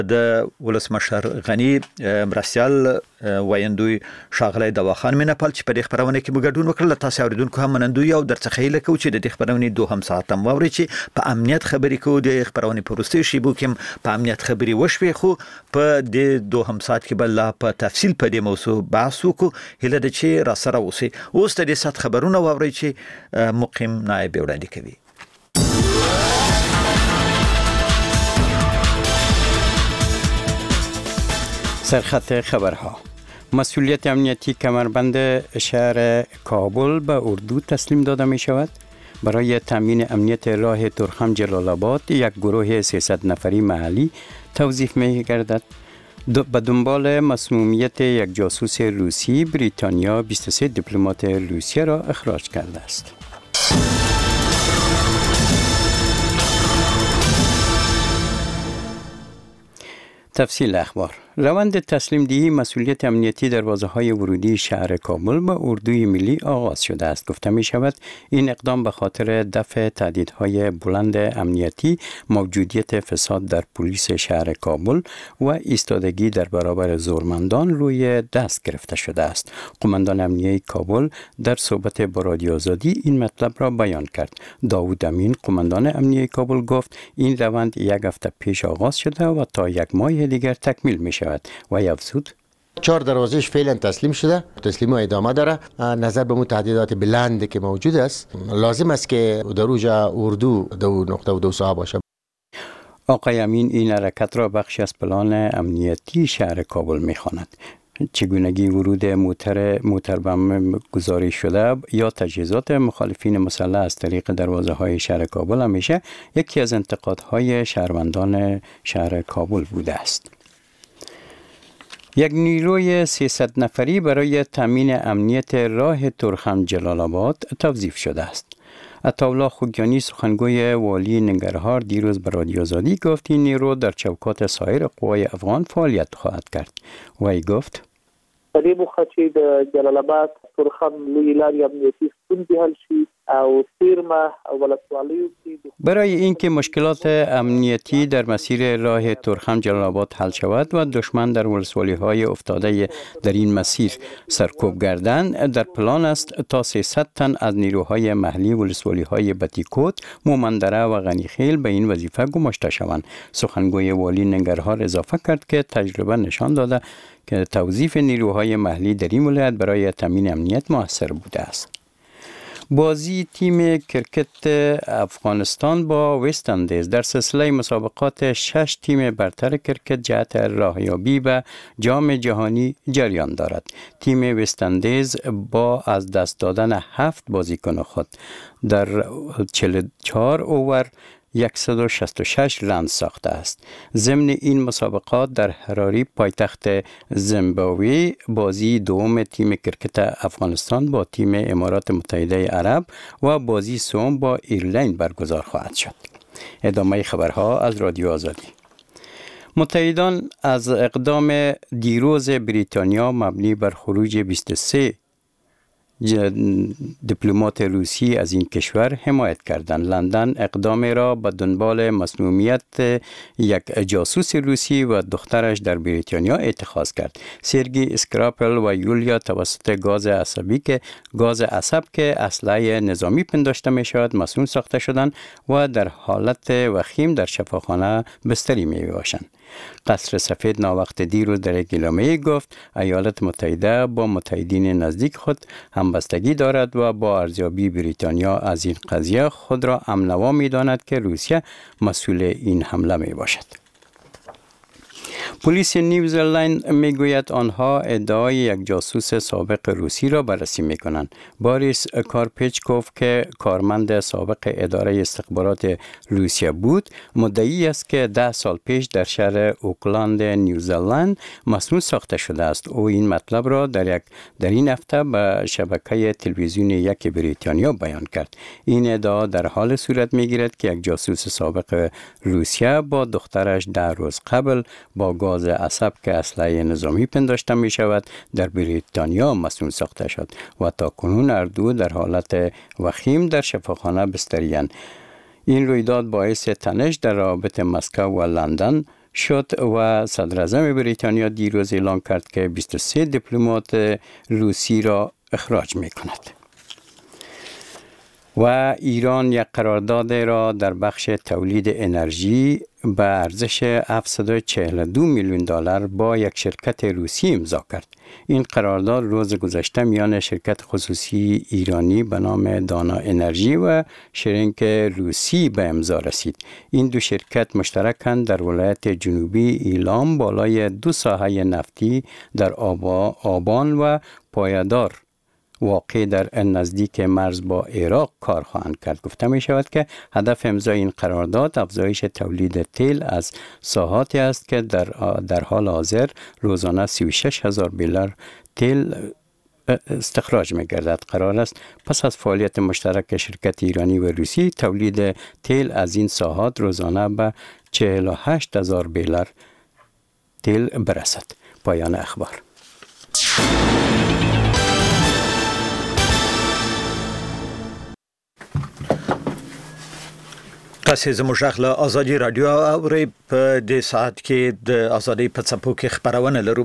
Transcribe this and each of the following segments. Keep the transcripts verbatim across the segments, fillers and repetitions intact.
د ولسمشر غنی مرسیال وایندوی شاغلی دواخان مینپال چې په دې خبرونه کې مګډون وکړل. تاسو اوریدونکو هم منندوی او درڅخه لکه چې د دې خبرونه دوهم ساعت هم ووري چې په امنیت خبرې کو د خبرونه پروستي شی بو کې په امنیت خبري وشوي خو په دې دوهم ساعت کې بل په تفصیل په دې موضوع بحث وکړو. هله د چې را سره اوسې اوس د دې سات خبرونه ووري چې مقیم نائب وړاندې کوي. سرخط خبرها. مسئولیت امنیتی کمربند شهر کابل به اردو تسلیم داده می شود. برای تامین امنیت راه ترخم جلال آباد یک گروه سیصد نفری محلی توظیف می گردد. به دنبال مسمومیت یک جاسوس روسی، بریتانیا بیست و سه دیپلمات روسیه را اخراج کرده است. تفصیل اخبار. روند تسلیم دهی مسئولیت امنیتی دروازه‌های ورودی شهر کابل به اردوی ملی آغاز شده است. گفته می شود این اقدام به خاطر دفع تهدیدهای بلند امنیتی، موجودیت فساد در پلیس شهر کابل و ایستادگی در برابر زورمندان روی دست گرفته شده است. قماندان امنیتی کابل در صحبت با رادیو آزادی این مطلب را بیان کرد. داوود امین قماندان امنیتی کابل گفت این روند یک هفته پیش آغاز شده و تا یک ماه دیگر تکمیل می شود و افزود چهار دروازهش فعلا تسلیم شده، تسلیم ادامه داره. نظر به تهدیدات بلند که موجود است لازم است که در اوجا اردو دو نقطه و دو ساعت باشه. آقای امین این حرکت را بخشی از پلان امنیتی شهر کابل می‌خواند. چگونگی ورود موتر موتربم گزارش شده یا تجهیزات مخالفین مسلح از طریق دروازه های شهر کابل همیشه یکی از انتقادهای شهروندان شهر کابل بوده است. یک نیروی سیصد نفری برای تامین امنیت راه ترخم جلال آباد توظیف شده است. عطاالله خوگیانی سخنگوی والی ننگرهار دیروز به رادیو آزادی گفت این نیرو در چوکات سایر قوای افغان فعالیت خواهد کرد. وی گفت په دې موخه چې د جلال آباد ترخم لوی لارې امنیتي ستونزې حل شي او سیرمه او ولسوالیو کې برای اینکه مشکلات امنیتی در مسیر راه ترخم جلال آباد حل شود و دشمن در ولسوالی‌های افتاده در این مسیر سرکوب گردند، در پلان است تا سیصد تن از نیروهای محلی ولسوالی‌های بتیکوت، مومندره و غنیخیل به این وظیفه گماشته شوند. سخنگوی والی ننگرهار اضافه کرد که تجربه نشان داده که توظیف نیروهای محلی در این ولایت برای تامین امنیت موثر بوده است. بازی تیم کرکت افغانستان با وست اندیز در سلسله مسابقات شش تیم برتر کرکت جهت راهیابی به جام جهانی جریان دارد. تیم وست اندیز با از دست دادن هفت بازیکن خود در چهل و چهار اوور صد و شصت و شش رن ساخته است. ضمن این مسابقات در هراری پایتخت زیمبابوه بازی دوم تیم کرکت افغانستان با تیم امارات متحده عرب و بازی سوم با ایرلند برگزار خواهد شد. ادامه خبرها از رادیو آزادی. متحدان از اقدام دیروز بریتانیا مبنی بر خروج بیست و سه دیپلمات روسی از این کشور حمایت کردند. لندن اقدام را به دنبال مسمومیت یک جاسوس روسی و دخترش در بریتانیا اتخاذ کرد. سرگی اسکراپل و یولیا توسط گاز عصبی که گاز عصب که اسلحه نظامی پنداشته می شود مسموم ساخته شدند و در حالت وخیم در شفاخانه بستری می باشند. قصر سفید ناوقت دیروز در یک اعلامیه گفت ایالات متحده با متحدین نزدیک خود همبستگی دارد و با ارزیابی بریتانیا از این قضیه خود را امنوا می داند که روسیه مسئول این حمله می باشد. پلیس نیوزلند می گوید آنها ادعای یک جاسوس سابق روسی را بررسی می کنند. باریس کارپچکوف که کارمند سابق اداره استخبارات روسیه بود مدعی است که ده سال پیش در شهر اوکلند نیوزلند مسموم ساخته شده است. او این مطلب را در یک در این هفته به شبکه تلویزیونی یک بریتانیا بیان کرد. این ادعا در حال صورت می گیرد که یک جاسوس سابق روسیه با دخترش در روز قبل با گاز عصب که اسلحه نظامی پنداشته می شود در بریتانیا مسموم ساخته شد و تا کنون هر دو در حالت وخیم در شفاخانه بستری‌اند. این رویداد باعث تنش در روابط مسکو و لندن شد و صدر اعظم بریتانیا دیروز اعلام کرد که بیست و سه دیپلمات روسی را اخراج می کند. و ایران یک قرارداد را در بخش تولید انرژی به ارزش هفتصد و چهل و دو میلیون دلار با یک شرکت روسی امضا کرد. این قرارداد روز گذشته میان شرکت خصوصی ایرانی به نام دانا انرژی و شرینک روسی به امضا رسید. این دو شرکت مشترکاً در ولایت جنوبی ایلام بالای دو ساحه نفتی در آبا، آبان و پایدار واقع در نزدیک مرز با عراق کار خواهند کرد. گفته می شود که هدف امضای این قرارداد افزایش تولید تیل از ساحاتی است که در در حال حاضر روزانه سی و شش هزار بیلر تیل استخراج می گردد. قرار است پس از فعالیت مشترک شرکت ایرانی و روسی تولید تیل از این ساحات روزانه به چهل و هشت هزار بیلر تیل برسد. پایان اخبار. تاسو زموږ غږ له ازادي رادیو اورئ په دې ساعت کې د ازادي په څپو کې خبرونه لرو.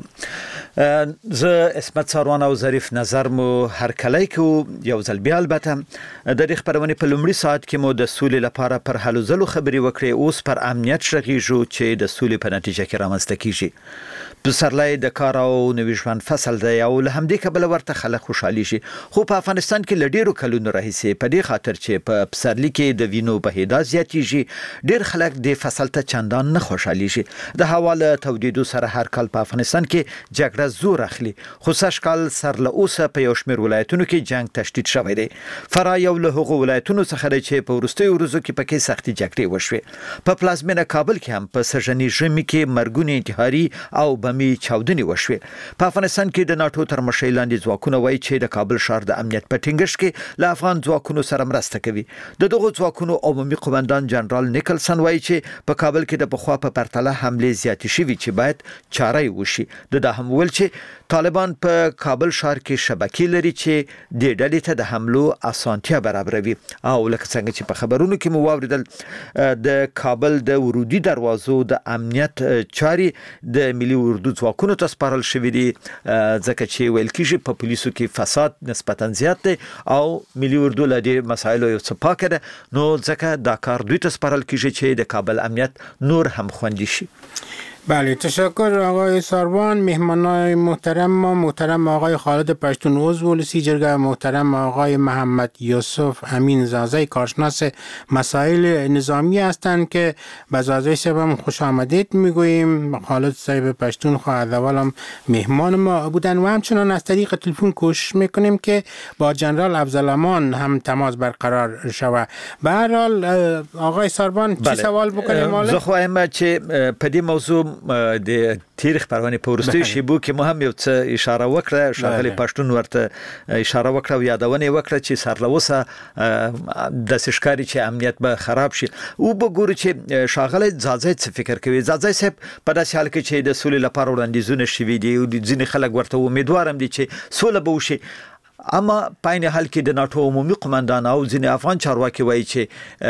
زه اسمت ساروان او ظریف نظر مو هر کله کې یو ځل بیا البته د دې خبرونه په لومړي ساعت کې مو د سولې لپاره پر هلو ځلو خبري وکړې، اوس پر امنیت شغیږو چې د سولې په نتیجه کې رامنځته کیږي. پسرلی د کار او نوي ژوند فصل دی او له همدې کبله ورته خلک خوشحالي شي، خو په افغانستان کې له ډیرو کلونو راهیسې په دې خاطر چې په پسرلی کې د وینو بهیدا زیاتیږي ډیر خلک د فصل ته چندان نه خوشحالي شي. د هوا له تودیدو سره هر کال په افغانستان کې جګړه زور اخلي، خو سږ کال سر له اوسه په یو شمېر ولایتونو کې جنگ تشدید شوی دی. فرا یو له هغو ولایتونو څخه دی چې په وروستیو ورځو کې پکې سختې جګړې وشوې. په پلازمینه کابل کې هم په سږني ژمي کې مرګونې انتحاري او بمي چاودنې وشوې. په افغانستان کې د ناتو تر مشرۍ لاندې ځواکونه وایي چې د کابل ښار د امنیت په ټینګښت کې له افغان ځواکونو سره مرسته کوي. د دغو ځواکونو عمومي قومندان جنرال نیکلسن وایي چې په کابل کې د پخوا په پرتله حملې زیاتې شوي چې باید چاره یې وشي. د دا هم ویل چې طالبان په کابل ښار کې شبکې لري چې د ډلې ته د حملو اسانتیا برابروي. او لکه څنګه چې په خبرونو کې مو واوریدل د کابل د ورودي دروازو د امنیت چاري د ملي اردو ځواکونو ته سپارل شوې دي، ځکه چې ویل کېږي په پولیسو کې فساد نسبتا زیات دی او ملي اردو له دې مسایلو یو څه پاکه ده، نو ځکه دا کار دوی ته سپارل کېږي چې د کابل امنیت نور هم خوندي شي. بله، تشکر آقای ساروان. مهمانای محترم ما محترم آقای خالد پشتون عضو ولسی جرگه، محترم آقای محمد یوسف امین زازی کارشناس مسائل نظامی هستند که به زازی صاحب هم خوش آمدید میگوییم. خالد صاحب پشتون خواهد اولم مهمان ما بودن و همچنان از طریق تلفن کوشش میکنیم که با جنرال افضلامان هم تماس برقرار شود. به هر حال آقای ساروان چی سوال بکنیم؟ ماله زه خواهم چې په دې موضوع د تاریخ پروانه په ورستي شیبو کې مهم یو څه اشاره وکړه. شاغلی پښتون ورته اشاره وکړه او یادونه وکړه چې سرلوسه د سشکاري چې امنیت به خراب شي. او وګورو چې شاغلی زازی څه فکر کوي. زازی صاحب په داسې حال کې چې د سولې لپاره وړاندیزونه شوي دي او ځینې خلک ورته امیدوارم دي چې سوله به وشي، اما پاین حال کې د ناتو عمومي قومندان او ځینې افغان چارواکي وایي چې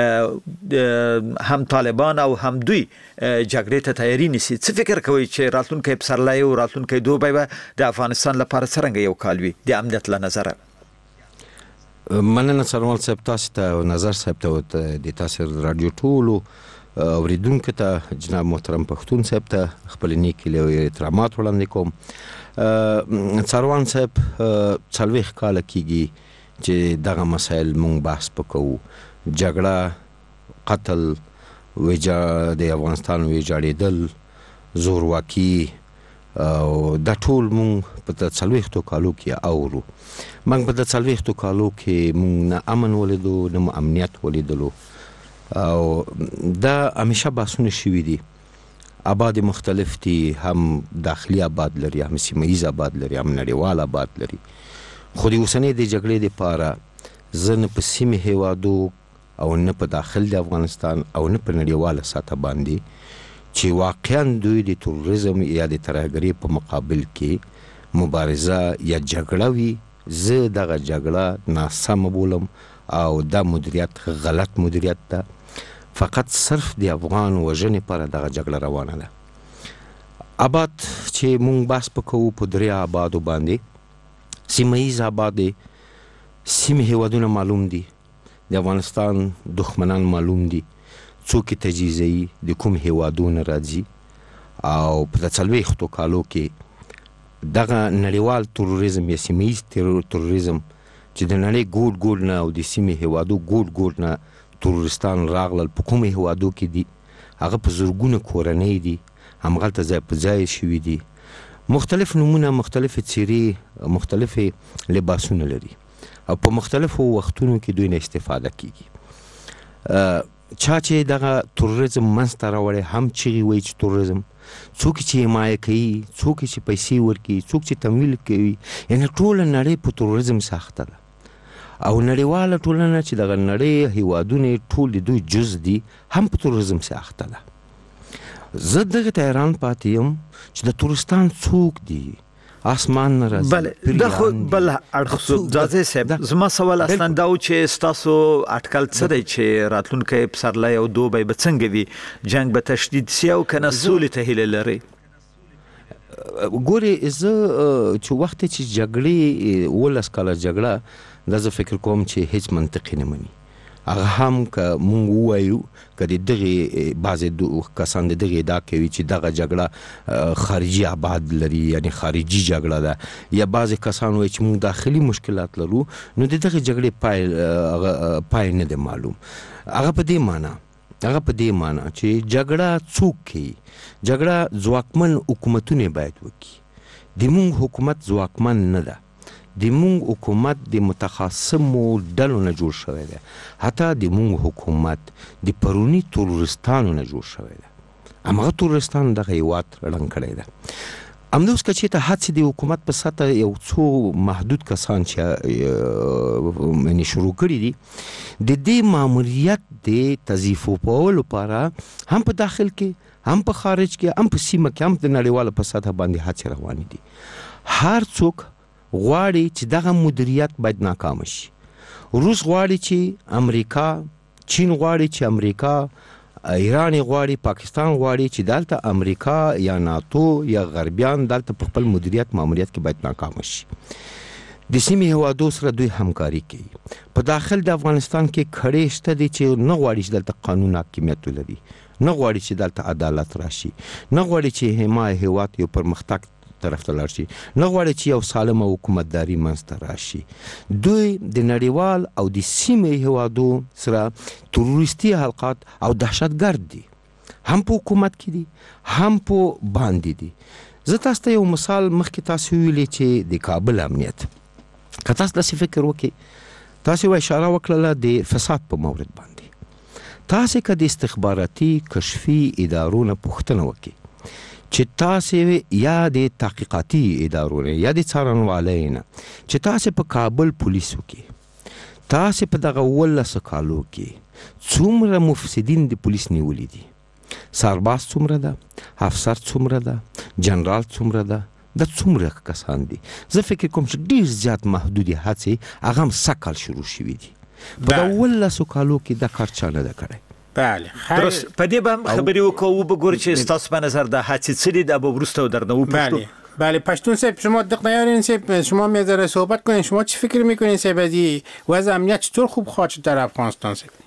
هم طالبان او هم دوی جګړې ته تیاری نیسي. څه فکر کوي چې راتلونکي پسرلی او راتلونکي دوبی به د افغانستان لپاره څنګه یو کال وي د امنیت له نظره؟ مننه سروال صاحب، تاسو ته نظر صاحب ته د تاسو رادیو ټولو اوریدونکو ته جناب محترم پښتون صاحب ته خپل نیکی له احترامات وړاندې کوم. سروان صاحب څلوېښت کاله کېږي چې دغه مسایل مونږ بحث وکړو. جګړه، قتل، ویجا د افغانستان ویجاړېدل، زورواکي او دا ټول مونږ په څلوېښتو کالو کې اورو. مونږ په څلوېښتو کالو کې مونږ نه امن ولیدو نه امنیت ولیدلو او دا همیشه بحثونه شوي دي. آباد مختلف دي، هم داخلي آباد لري، هم سیمه‌ایز آباد لري، هم نړیوال آباد لري. خو د اوسنۍ د جګړې دپاره زه نه په سیمې هیوادو او نه په داخل د افغانستان او نه په نړیواله سطح باندې چې واقعا دوی د تروریزم یا د ترهګرۍ په مقابل کې مبارزه یا جګړه وي، زه دغه جګړه ناسمه بولم او دا مدیریت غلط مدیریت ده. فقط صرف د افغان وژنې لپاره دغه جګړه روانه ده. آباد چې مونږ بحث پکوو په درې آبادو باندې، سیمه ییز آباد دی، سیمې هیوادونه معلوم دي، د افغانستان دښمنان معلوم دي، څوک یې تجهیزوي، د کوم هیوادونه راځي، او په څلوېښتو کالو کې دغه نړیوال تروریزم یا سیمه ییز تروریزم چې د نړۍ ګوټ ګوټ نه او د سیمې هیوادو ګوټ ګوټ نه تروریستان راغلل، په کومو هیوادو کې دي، هغه په زرګونه کورنۍ دي، همغلته ځای په ځای شوي دي، مختلف نومونه، مختلفې څیرې، مختلفې لباسونه لري، او په مختلفو وختونو کې دوی نه استفاده کیږي. چا چې دغه تروریزم منځته راوړی هم چغې وایي چې تروریزم، څوک چې حمایه کوي، څوک چې پیسې ورکوي، څوک چې تمویل کوي، یعنې ټوله نړۍ په تروریزم ساخته ده، او نړیواله ټولنه چې دغه نړۍ هیوادونه ټول د دوی جز دي هم په تروریزم ساخته ده. زه دغه ته حیران پاتې یم چې د تورستان څوک دي، آسمان نه راځي. بله دا خو بل اړخ شو. ځاځی صاحب زما سوال اصلا دا و چې ستاسو اټکل څه دی چې راتلونکی پسرلی او دوبی به څنګه وي، جنګ به تشدید سي او که نه سولې ته هیله لرئ؟ ګورې زه چې وخت چې جګړې اوولس کاله جګړه دا زه فکر کوم چې هیڅ منطقي نه مني. هغه هم که مونږ ووایو که د دغې بعضې کسان د دغې ادعا کوي چې دغه جګړه خارجي ابعاد لري، یعنی خارجي جګړه ده، یا بعضې کسان وایي چې مونږ داخلي مشکلات لرو، نو د دغې جګړې پای پای نه دی معلوم. هغه په دې معنا هغه په دې معنا چې جګړه څوک کوي، جګړه ځواکمن حکومتونه باید وکړي. د مونږ حکومت ځواکمن نه ده، د مونږ حکومت د متخاصمو ډلو نه جوړ شوی دی، حتی د مونږ حکومت د پروني تروریستانو نه جوړ شوی دی، همغه تروریستانو دغه هیواد ړنګ کړی دی. همدوس که چېرته هڅې د حکومت په سطح یو څو محدود کسان چې یعنې شروع کړي دي، د دې ماموریت د تضعیفولو لپاره هم په داخل کې، هم په خارج کې، هم په سیمه کې، هم د نړیواله په سطح باندې هڅې روانې دي. هر څوک غواړي چې دغه مدیریت باید ناکام شي. روس غواړي چې امریکا، چین غواړي چې امریکا، ایران غواړي، پاکستان غواړي چې دلته امریکا یا ناتو یا غربیان دلته په خپل مدیریت ماموریت کې باید ناکام شي. د سیمې هیوادو سره دوی همکاري کوي. په داخل د افغانستان کې کړۍ شته دي چې نه غواړي چې دلته قانون حاکمیت ولري، نه غواړي چې دلته عدالت راشي، نه غواړي چې حمایه هیواد یو پرمختګ طرف ته لاړ شي، نه غواړي چې یو سالمه حکومتداري منځته راشي. دوی د نړیوال او د سیمې هیوادو سره تروریستي حلقات او دهشتګرد دي، هم په حکومت کې دي، هم په باندې دي. زه تاسو ته یو مثال مخکې تاسو ویلي چې د کابل امنیت، که تاسو داسې فکر وکړئ، تاسو یوه اشاره وکړله د فساد په مورد باندې، تاسو که د استخباراتي کشفي ادارو نه پوښتنه وکړئ چې تاسې یا د تحقیقاتي ادارو نه یا د څارنوالۍ نه چې تاسې په کابل پولیسو کې، تاسې په دغه اوولسو کالو کې څومره مفسدین د پولیس نیولي دي، سرباز څومره ده، افسر څومره ده، جنرال څومره ده، دا څومره کسان دي. زه فکر کوم چې ډېر زیات محدودې هڅې هغه هم سږ کال شروع شوي دي. په دا اوولسو کالو کې دا کار چا نه ده کړی. بله درست. په دې به هم خبرې وکړو، وبګورو چې ستاسو په نظر د هڅې څه دي، دا به وروسته درنه وپوښتو. بله بله پشتون صاحب شما دق نیارین صاحب، شما میذاره صحبت کنین، شما چی فکر میکنین صاحب از وضع امنیت چطور خوب خواهد شد در افغانستان صاحب؟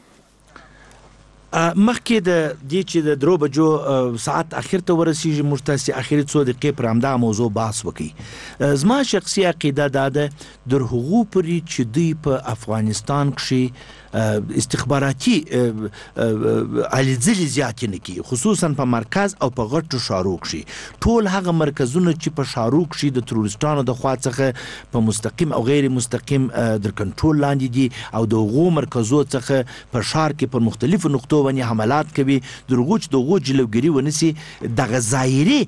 مخکې د دې چې د درو بجو ساعت اخر ته ورسیږي، موږ تاسې اخري څو دقیقې پر همدغه موضوع بحث وکړي. زما شخصي عقیده دا ده در هغو پورې چې دوی په افغانستان کښې استخباراتي هلې ځلې زیاتې نه کوي، خصوصا په مرکز او په غټو ښارو کښې. ټول هغه مرکزونه چې په ښارو کښې د تروریستانو د خوا څخه په مستقیم او غیر مستقیم در کنټرول لاندې دي، او د هغو مرکزو څخه په ښار کې پر مختلفو نقطو باندې حملات کوي، د هغو چې د هغو جلوګیري ونیسي، دغه ظاهري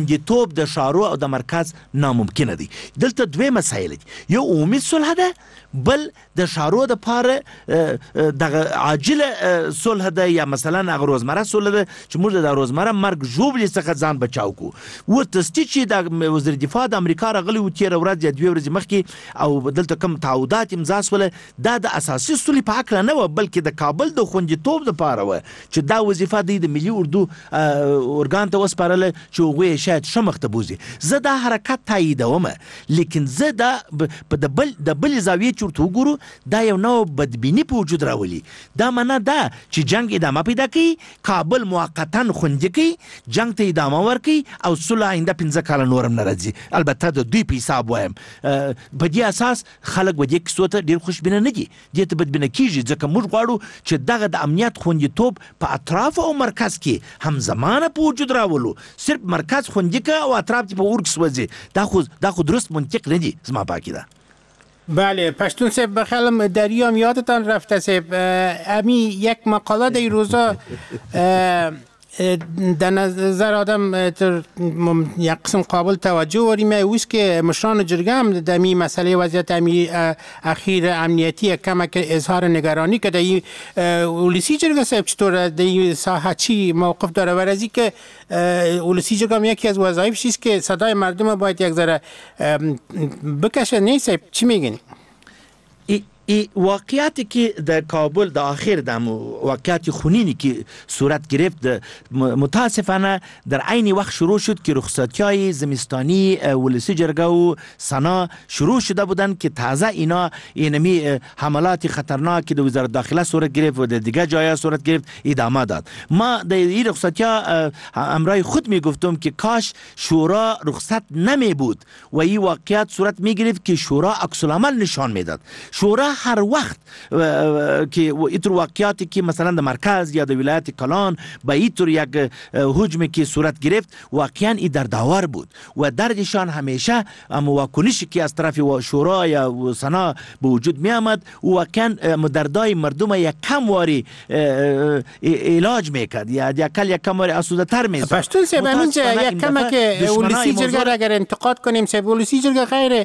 خوندیتوب د ښارو او د مرکز ناممکنه دی. دلته دوی مسایل دي، یو عمومي صلح ده، بل د شارو د پاره د عاجله صلح ده یا مثلا هغه روزمره صلح ده چې موږ د روزمره مرګ ژوبلې څخه ځان بچاو کو و تستی چې د وزیر دفاع د امریکا راغلی و تیر ورځ یا دوه ورځې مخکې او دلته کوم تعهدات امضا شول دا د اساسي صلح په حق نه و بلکې د کابل د خوندیتوب لپاره و چې دا وظیفه د ملي اردو ارګان ته وسپارل چې هغوی شاید ښه مخ ته بوځي. زه دا حرکت تاییدوم لیکن زه دا په د بل د بل زاویې چې ورته وګورو دا یو نوع بدبیني په وجود راولي. دا معنا ده چې جنگ ادامه پیدا کوي، کابل موقتا خوندي کوي، جنگ ته ادامه ورکوي او صلح آینده پنځه کاله نورم نه راځي. البته د دوی په حساب وایم په دې اساس خلک به دې کیسو ته ډېر خوشبینه نه دي، دې ته بدبینه کېږي ځکه موږ غواړو چې دغه د امنیت خوندیتوب په اطراف او مرکز کې همزمانه په وجود راولو. صرف مرکز خوندي که او اطراف تی په اور کې سوځي دا خو دا خو درست منطق نه دي زما پاکی ده. بله پشتون صاحب بخیالم دریام یادتان رفته صاحب امی یک مقاله در روزا در نظر آدم تر یک قسم قابل توجه وریم اوست که مشران جرگه هم در می مسئله وضعیت امی اخیر امنیتی کمک اظهار نگرانی که در اولسی جرگه صاحب چطور در ساحه چی موقف داره ورزی که اولسی جرگه هم یکی از وظایف چیست که صدای مردم باید یک ذره بکشه. نه صاحب چی میگین؟ ای واقعیتی که در کابل در آخر در واقعیت خونینی که صورت گرفت متاسفانه در عین وقت شروع شد که رخصتی های زمستانی ولسی جرگه و سنا شروع شده بودن که تازه اینا اینمی حملات خطرناک که در وزارت داخله صورت گرفت و در دیگه جای صورت گرفت ادامه داد. ما در این رخصتی ها امرای خود می گفتم که کاش شورا رخصت نمی بود و این واقعیت صورت می گرفت که شورا عکس العمل نشان میداد. شورا هر وقت که اینطور واقعیاتی که مثلا در مرکز یا در ولایت کلان با اینطور یک هجومی که صورت گرفت واقعا این در داور بود و دردشان همیشه واکنشی که از طرف شورا یا سنا به وجود می آمد واقعا دردای مردم یک کم واری علاج میکرد یا یکل یک کم واری آسوده تر می ساخت. پشتون صاحب اینجا یک کم که اولسی جرگه را اگر انتقاد کنیم صاحب اولسی جرگه غیر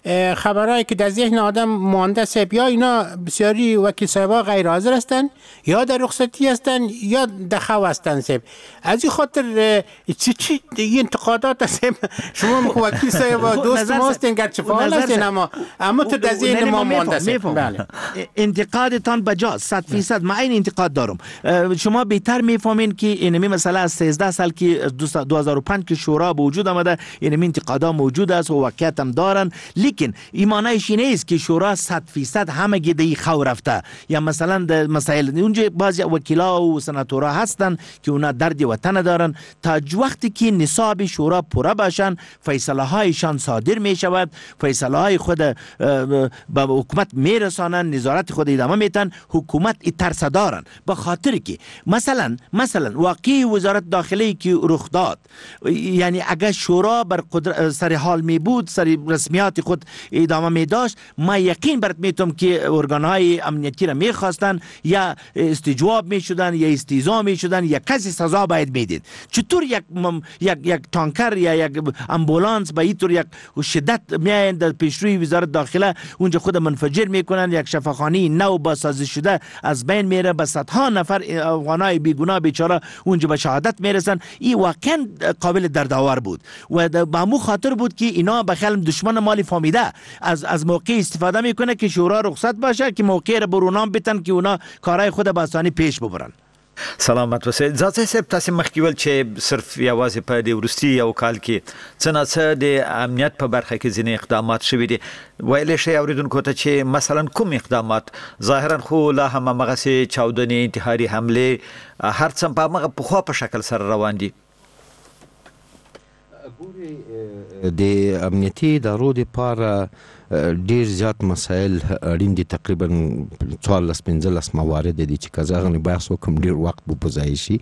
خبرایی که در ذهن آدم مانده صاحب یا اینا بسیاری وکیل صاحبا غیر حاضر هستن یا در رخصتی هستن یا دخو هستن صاحب. از این خاطر چی چی این انتقادات صاحب شما وکیل صاحبا دوست ما هستین گرچه فعال هستین اما اما تو در ذهن ما مانده صاحب. بله انتقادتان بجاست صد فیصد من این انتقاد دارم. شما بهتر میفهمین که اینمی مثلا از سیزده سال که دو هزار و پنج که شورا به وجود آمده اینمی انتقادا موجود است و واقعیت هم دارن لیکن ایمانش نیست که شورا صد فیصد همه گیدی خو رفته یا مثلا در مسائل اونجا بعضی وکیلا و سناتورا هستن که اونا درد وطن دارن تا وقتی که نصاب شورا پوره باشن فیصله هایشان صادر می شود، فیصله های خود به حکومت می رسانن، نظارت خود ادامه میتن، حکومت ترس دارن به خاطر که مثلا مثلا واقعی وزارت داخله که رخ داد یعنی اگر شورا بر قدرت سر حال می بود سر رسمیات خود ادامه می داشت ما یقین برات میتم که ارگانهای امنیتی را میخواستن یا استجواب میشدن یا استیضاح میشدن یا کسی سزا باید میدید. چطور یک مم... یک یک تانکر یا یک امبولانس با اینطور یک شدت میاین در پیشروی وزارت داخله اونجا خود منفجر میکنن، یک شفاخانه نو بازسازی شده از بین میره، به صدها نفر افغانای بیگناه بیچاره اونجا به شهادت میرسن. این واقعا قابل دردآور بود و به همون خاطر بود که اینا به خیال دشمن مالی فهمیده از از موقع استفاده میکنه که شورا رخصت باشه که موقع را برونام بتن که اونا کارهای خود به آسانی پیش ببرن. سلامت اوسئ. ځکه صاحب تاسو مخکې ول چې صرف یوازې په دې ورستي یو کال کې څنګه څه د امنیت په برخه کې ځینې اقدامات شوي دي ویل شي اوریدونکو ته چې مثلا کوم اقدامات ظاهرا خو لا هم هغه سي چاودنې انتحاري حمله هر څه په هغه په خو په شکل سره روان دي. د امنیتي ادارو لپاره ډیر زیات مسایل اړین دي، تقریبا څوارلس پنځلس موارد دي چې که زه هغه بحث وکړم ډیر وخت به په ځای شي.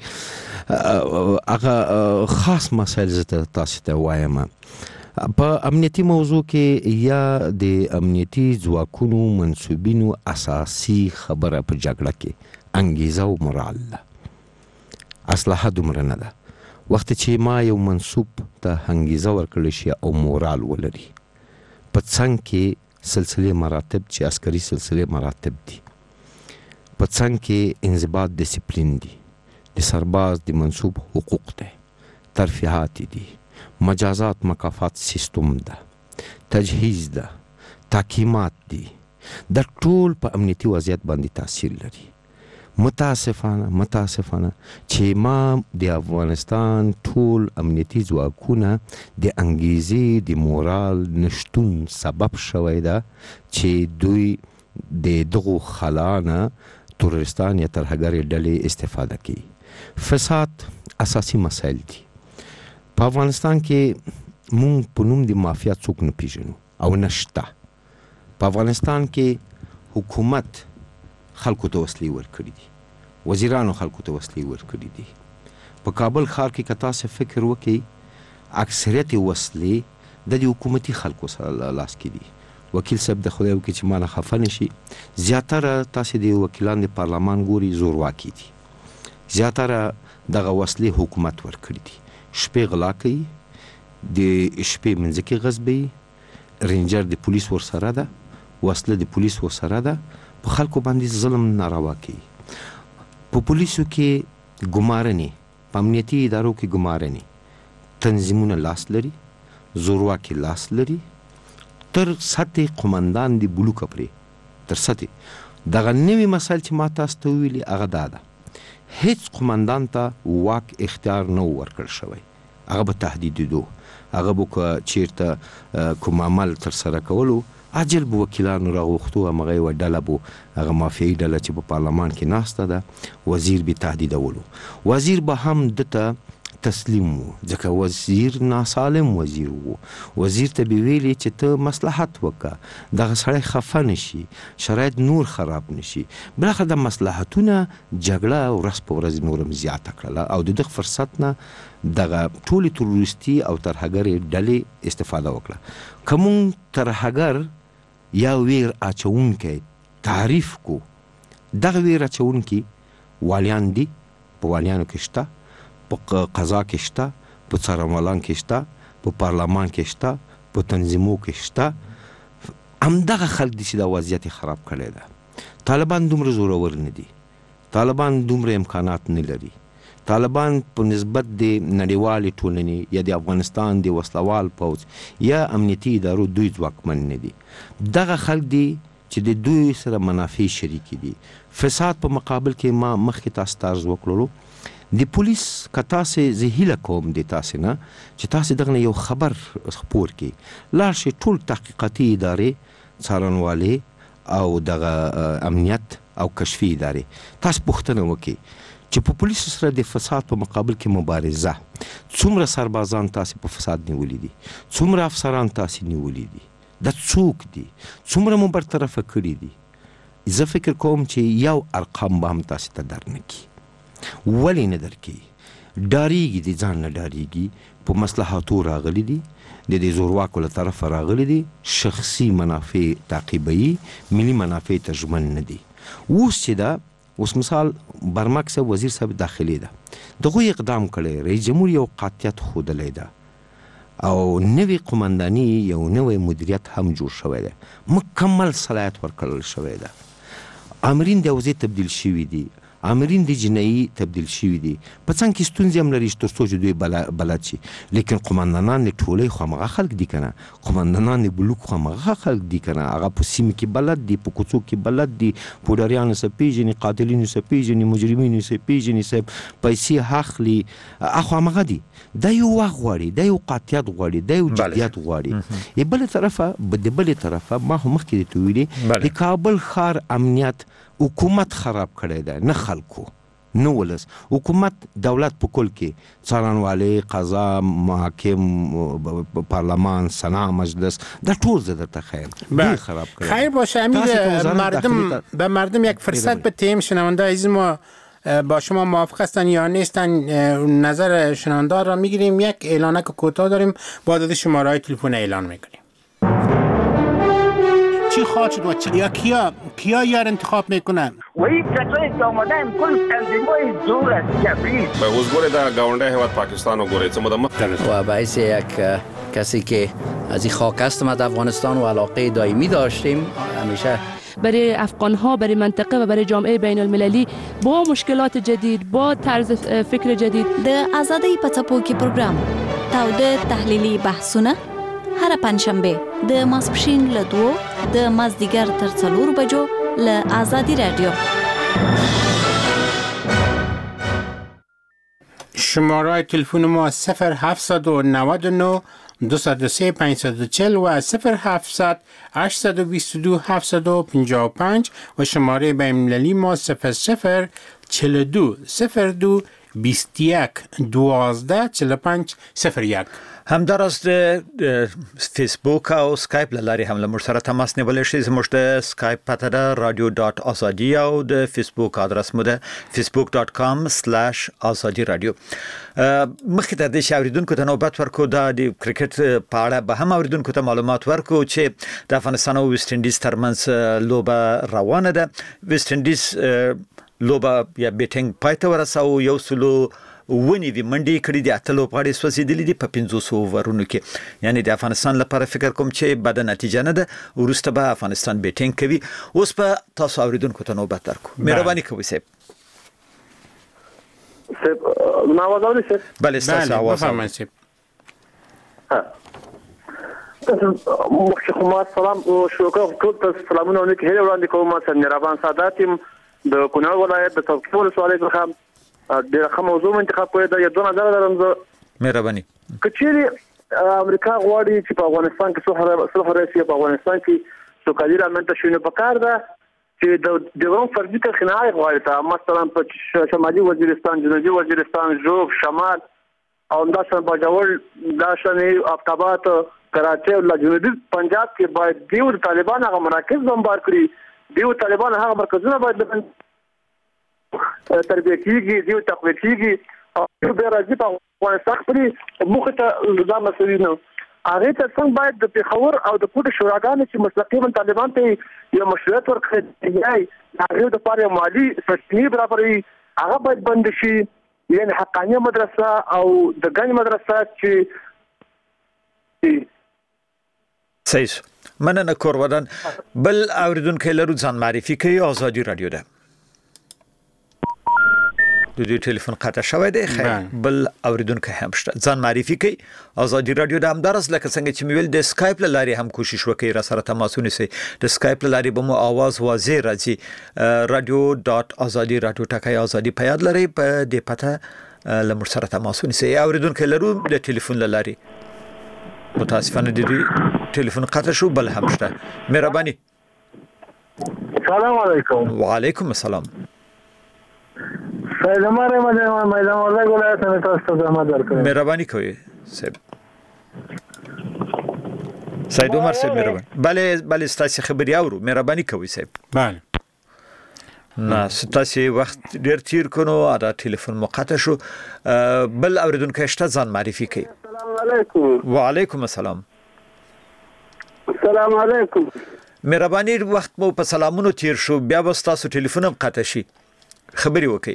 هغه خاص مسایل زه تاسو ته وایم په امنیتي موضوع کې یا د امنیتي ځواکونو منصوبینو اساسي خبره په جګړه کې انګیزه او مورال ده. اسلحه دومره نه ده. وخت چې ما یو منصوب ته انګیزه ورکړل شي او مورال ولري په څنګ کې سلسله مراتب چې عسکري سلسله مراتب دي. په څنګ کې انضباط ډیسپلین دي، د سرباز د منصوب حقوق دی، ترفیحات دي، مجازات مکافات سیستم ده، تجهیز ده، تحکیمات دي. د ټول په امنیتي وضعیت باندې تاثیر لري. متاسفانه متاسفانه چې ما د افغانستان ټول امنیتي ځواکونه د انګیزې د مورال نشتون سبب شوی ده چې دوی د دغو خلانه تروریستان یا ترهګرې ډلې استفاده کوي. فساد اساسي مسایل دي. په افغانستان کې مونږ په نوم د مافیا څوک نه پیژنو او نشته. په افغانستان کې حکومت خلکو ته وسلې ورکړي دي، وزیرانو خلکو ته وسلې ورکړي دي. په کابل ښار کې که تاسو فکر وکړئ، اکثریت وسلې د دې حکومتي خلکو سره لاس کې دي. وکیل صاحب د خدای وکړي چې ما نه خفه نه شي، زیاتره تاسې د وکیلان د پارلمان ګوري زورواکي دي. زیاتره دغه وسلې حکومت ورکړي دي. شپې غلا کوي، د شپې منځکې غصبوي، رینجر د پولیس ورسره ده، وسله د پولیس ورسره ده، په خلکو باندې ظلم ناروا کوي. په پولیسو کې ګمارنې، په امنیتي ادارو کې ګمارنې، تنظیمونه لاس لري، زورواکي لاس لري، تر سطح قمندان د بلوکه پرې تر سطح. دغه نوي مسایل چې ما تاسو ته ویلي هغه دا ده، هیڅ قمندان ته واک اختیار نه ورکړل شوی. هغه به تهدیدېدو، هغه به که چیرته کوم عمل ترسره کولو عاجل به وکیلانو راغوښتو، همغه یوه ډله به هغه مافیایي ډله چې په پارلمان کې ناسته ده، وزیر به تهدیدولو. وزیر به هم دته تسلیم و، ځکه وزیر ناسالم وزیر و. وزیر ته به ویلي چې ته مصلحت وکړه، دغه سړی خفه نشي، شرایط نور خراب نشي. بالاخره د مصلحتونه جګړه ورځ په ورځ نورم زیاته کړله او د دغه فرصت نه دغه ټولې تروریستي او ترهګرې ډلې استفاده وکړه. که مونږ ترهګر یا ویر اچونکی تعریف کو، دغه ویر اچونکي والیان دي، په والیانو کې شته، په قضا کې شته، په څارنوالان کې شته، په پارلمان کې شته، په تنظیمو کې شته. همدغه خلک دي چې دا وضعیت خراب کړی ده. طالبان دومره زورور نه دي، طالبان دومره امکانات نه لري. طالبان په نسبت د نړیوالې ټولنې یا د افغانستان د وسلوال پوځ یا امنیتي ادارو دوی ځواکمن نه دي. دغه خلک دي چې د دوی سره منافع شریکې دي. فساد په مقابل کې ما مخکې تاسو ته عرض وکړلو، د پولیس که تاسې زه هیله کوم د تاسې نه چې تاسې دغه نه یو خبر خپور کړي، لاړ شئ ټول تحقیقاتي ادارې، څارنوالې او دغه امنیت او کشفي ادارې، تاسو پوښتنه وکړئ چې په پولیسو سره د فساد په مقابل کې مبارزه، څومره سربازان تاسې په فساد نیولي دي، څومره افسران تاسې نیولي دي، دا څوک دي، څومره مو برطرفه کړي دي. زه فکر کوم چې یو ارقام به هم تاسې ته در نه کړي. ولې نه در کوي؟ ډارېږي، د ځان نه ډارېږي. په مصلحاتو راغلي دي، د دې زورواکو له طرفه راغلي دي، شخصي منافع تعقیبوي، ملي منافع ته ژمن نه دي. اوس چې دا اوس مثال برمک صاحب وزیر صاحب داخلي ده، دغوی اقدام کړی، رئیس جمهور یو قاطعیت ښودلی ده او نوی قمنداني یو نوی مدیریت هم جوړ شوی دی، مکمل صلاحیت ورکړل شوی ده. آمرین د اوضاع تبدیل شوي دي، آمرین د جنایي تبدیل شوي دي. په څنګ کې ستونزې هم لري تر څو چې دوی بلد شي، لیکن قمندانان د ټولۍ خو همغه خلک دي که نه، قمندانان د بلوک خو همغه خلک دي که نه، هغه په سیمې کې بلد دي، په کوڅو کې بلد دي، پوډریانو څه پیژني، قاتلینو څه پیژني، مجرمینو څه پیژني، صاحب پیسې اخلي، هغه همغه دي. دا یو وخت غواړي، دا یو قاطعیت غواړي، دا یو جدیت غواړي. بلې طرفه د بلې طرفه ما خو مخکې درته ویلي، د کابل ښار امنیت حکومت خراب کړی دی، نه خلکو، نه ولس. حکومت دولت په کل کې څارنوالۍ، قضا، محاکم، پارلمان، سنا، مجلس، دا ټول زه درته خیر دوی خراب کړی. خیر باشه امیر، مردم به مردم یک فرصت بدیم. شنونده عزیز ما با شما موافق هستن یا نیستن؟ نظر شنونده را میگیریم. یک اعلانک کوتاه داریم، با داده شماره‌های تلفن اعلان میکنیم. چی خواهد شد و چی؟ یا کیا کیا یار انتخاب میکنن؟ و این کسایی که آمدن کل تنظیمای دور از جبری به حضور در گاونده هیواد پاکستان و گوره چه مدام و باعث یک کسی که از این خاک هستم از افغانستان و علاقه دائمی داشتیم همیشه برای افغان‌ها، برای منطقه و برای جامعه بین المللی با مشکلات جدید، با طرز فکر جدید. د آزادۍ په څپو کې پروګرام تاوده تحلیلي بحثونه هر پنځشنبه د ماسپښین له دوو د مازدیګر تر څلورو بجو له آزادي رادیو. شماره تلفن ما صفر هفتصد و نود و نه دویست و سه پانصد و چهل و صفر هفتصد هشتصد و بیست و دو هفتصد و پنجاه و پنج و شماره بین‌المللی ما صفر صفر چهل و دو صفر دو بیست و یک دوازده چهل و پنج صفر یک. همداراز د فیسبوک او سکایپ لاري هم له موږ سره تماس نیولای شئ. زموږ د سکایپ پته ده رادیو ډاټ ازادي او د فیسبوک ادرس مو ده فیسبوک ډاټ کام سلاش ازادي رادیو. مخکې ته د شاوریدونکو ته نوبت ورکو دا د کرکټ په اړه به هم اوریدونکو ته معلومات ورکو چې د افغانستان او ویسټ انډیز ترمنځ لوبه روانه ده. ویسټ انډیز لوبه یا بیټینګ پای ته ورساو، یو سلو ونی وی منډي کړي دي، اتلو پاړې سوځېدلې دي په پنځوس اوورونو کې. یعنی د افغانستان لپاره فکر کوم چې بد نتیجه نه ده، ورسته به افغانستان بیټینګ کوي. اوس په تاسو اوریدونکو ته نوبت درکو. مهرباني کوئ صاحب. صاحب نواز اوري صاحب. بله تاسو आवाज بفرمایئ صاحب. ها مخکې سلام او شکر ټول ته سلامونه ونکړي. هله وړاندې کوم چې مهربان ساداتیم د کونړ ولایت د توکل ولسوالۍ څخه ډېر ښه موضوع انتخاب کړی دا. یو دوه نظر درم زه. مهرباني. کچېری امریکا غواړي چې په افغانستان کې څه څه راشي، په افغانستان کې سوکالي رامنځته شي، نو پکار ده چې د دغه فردي تخنای غواړي ته مثلا په شمالي وزیرستان، جنوبي وزیرستان، جنوب شمال او داسې باجوړ داسې آفتابات کراچي او جنوبي پنجاب کې باید دیو طالبان هغه مراکز بمبار کړي، دیو طالبان هغه مرکزونه باید تربیه کیږي، دیو تقویه کیږي او به راځي په افغانستان کې مخه ته نظام مسؤلین هغه ته څنګه باید د پیښور او د کوټ شوراګانو چې مستقیما طالبان ته یو مشروعیت ورکړي، هغه د لپاره مالی سرچینې برابرې هغه باید بند شي. یعنی حقانیه مدرسه او د ګڼ مدرسه چې صحیح. مننه کور ودان. بل اوریدونکو لرو ځان معرفي کوي. آزادي رادیو ده. د دې ټلیفون قطع شوی دی. خیر بل اوریدونکو هم شته. ځان معرفي کوي. آزادي رادیو د همدارس لکه څنګه چې مویل د سکایپ لاري هم کوشش وکړي را سره تماس ونیسي. د سکایپ لاري به مو आवाज واضح راځي. رادیو ډاټ ازادي رادیو ټکای ازادي په یاد لري. په دې پته لمر سره تماس ونیسي. اوریدونکو لرو د ټلیفون لاري. متاسفانه د دې ټلیفون قطع شو. بل هم شته. مهرباني. السلام علیکم. وعلیکم السلام. سید عمر احمد میدان وردګ ولایت نه تاسو ته زحمت درکړم. مهرباني کوئ صاحب. سید عمر صاحب مهرباني. بله بله ستاسو خبري اورو. مهرباني کوئ صاحب. بله. نه ستاسو وخت ډیر تیر کونو ادا ټلیفون مقطع شو. بل اوریدونکو شته ځان معرفي کوي. السلام علیکم. وعلیکم السلام. السلام علیکم. مهرباني وخت مو په سلامونو تیر شو. بیا به تاسو ټلیفون هم قطع شي. خبري وکي.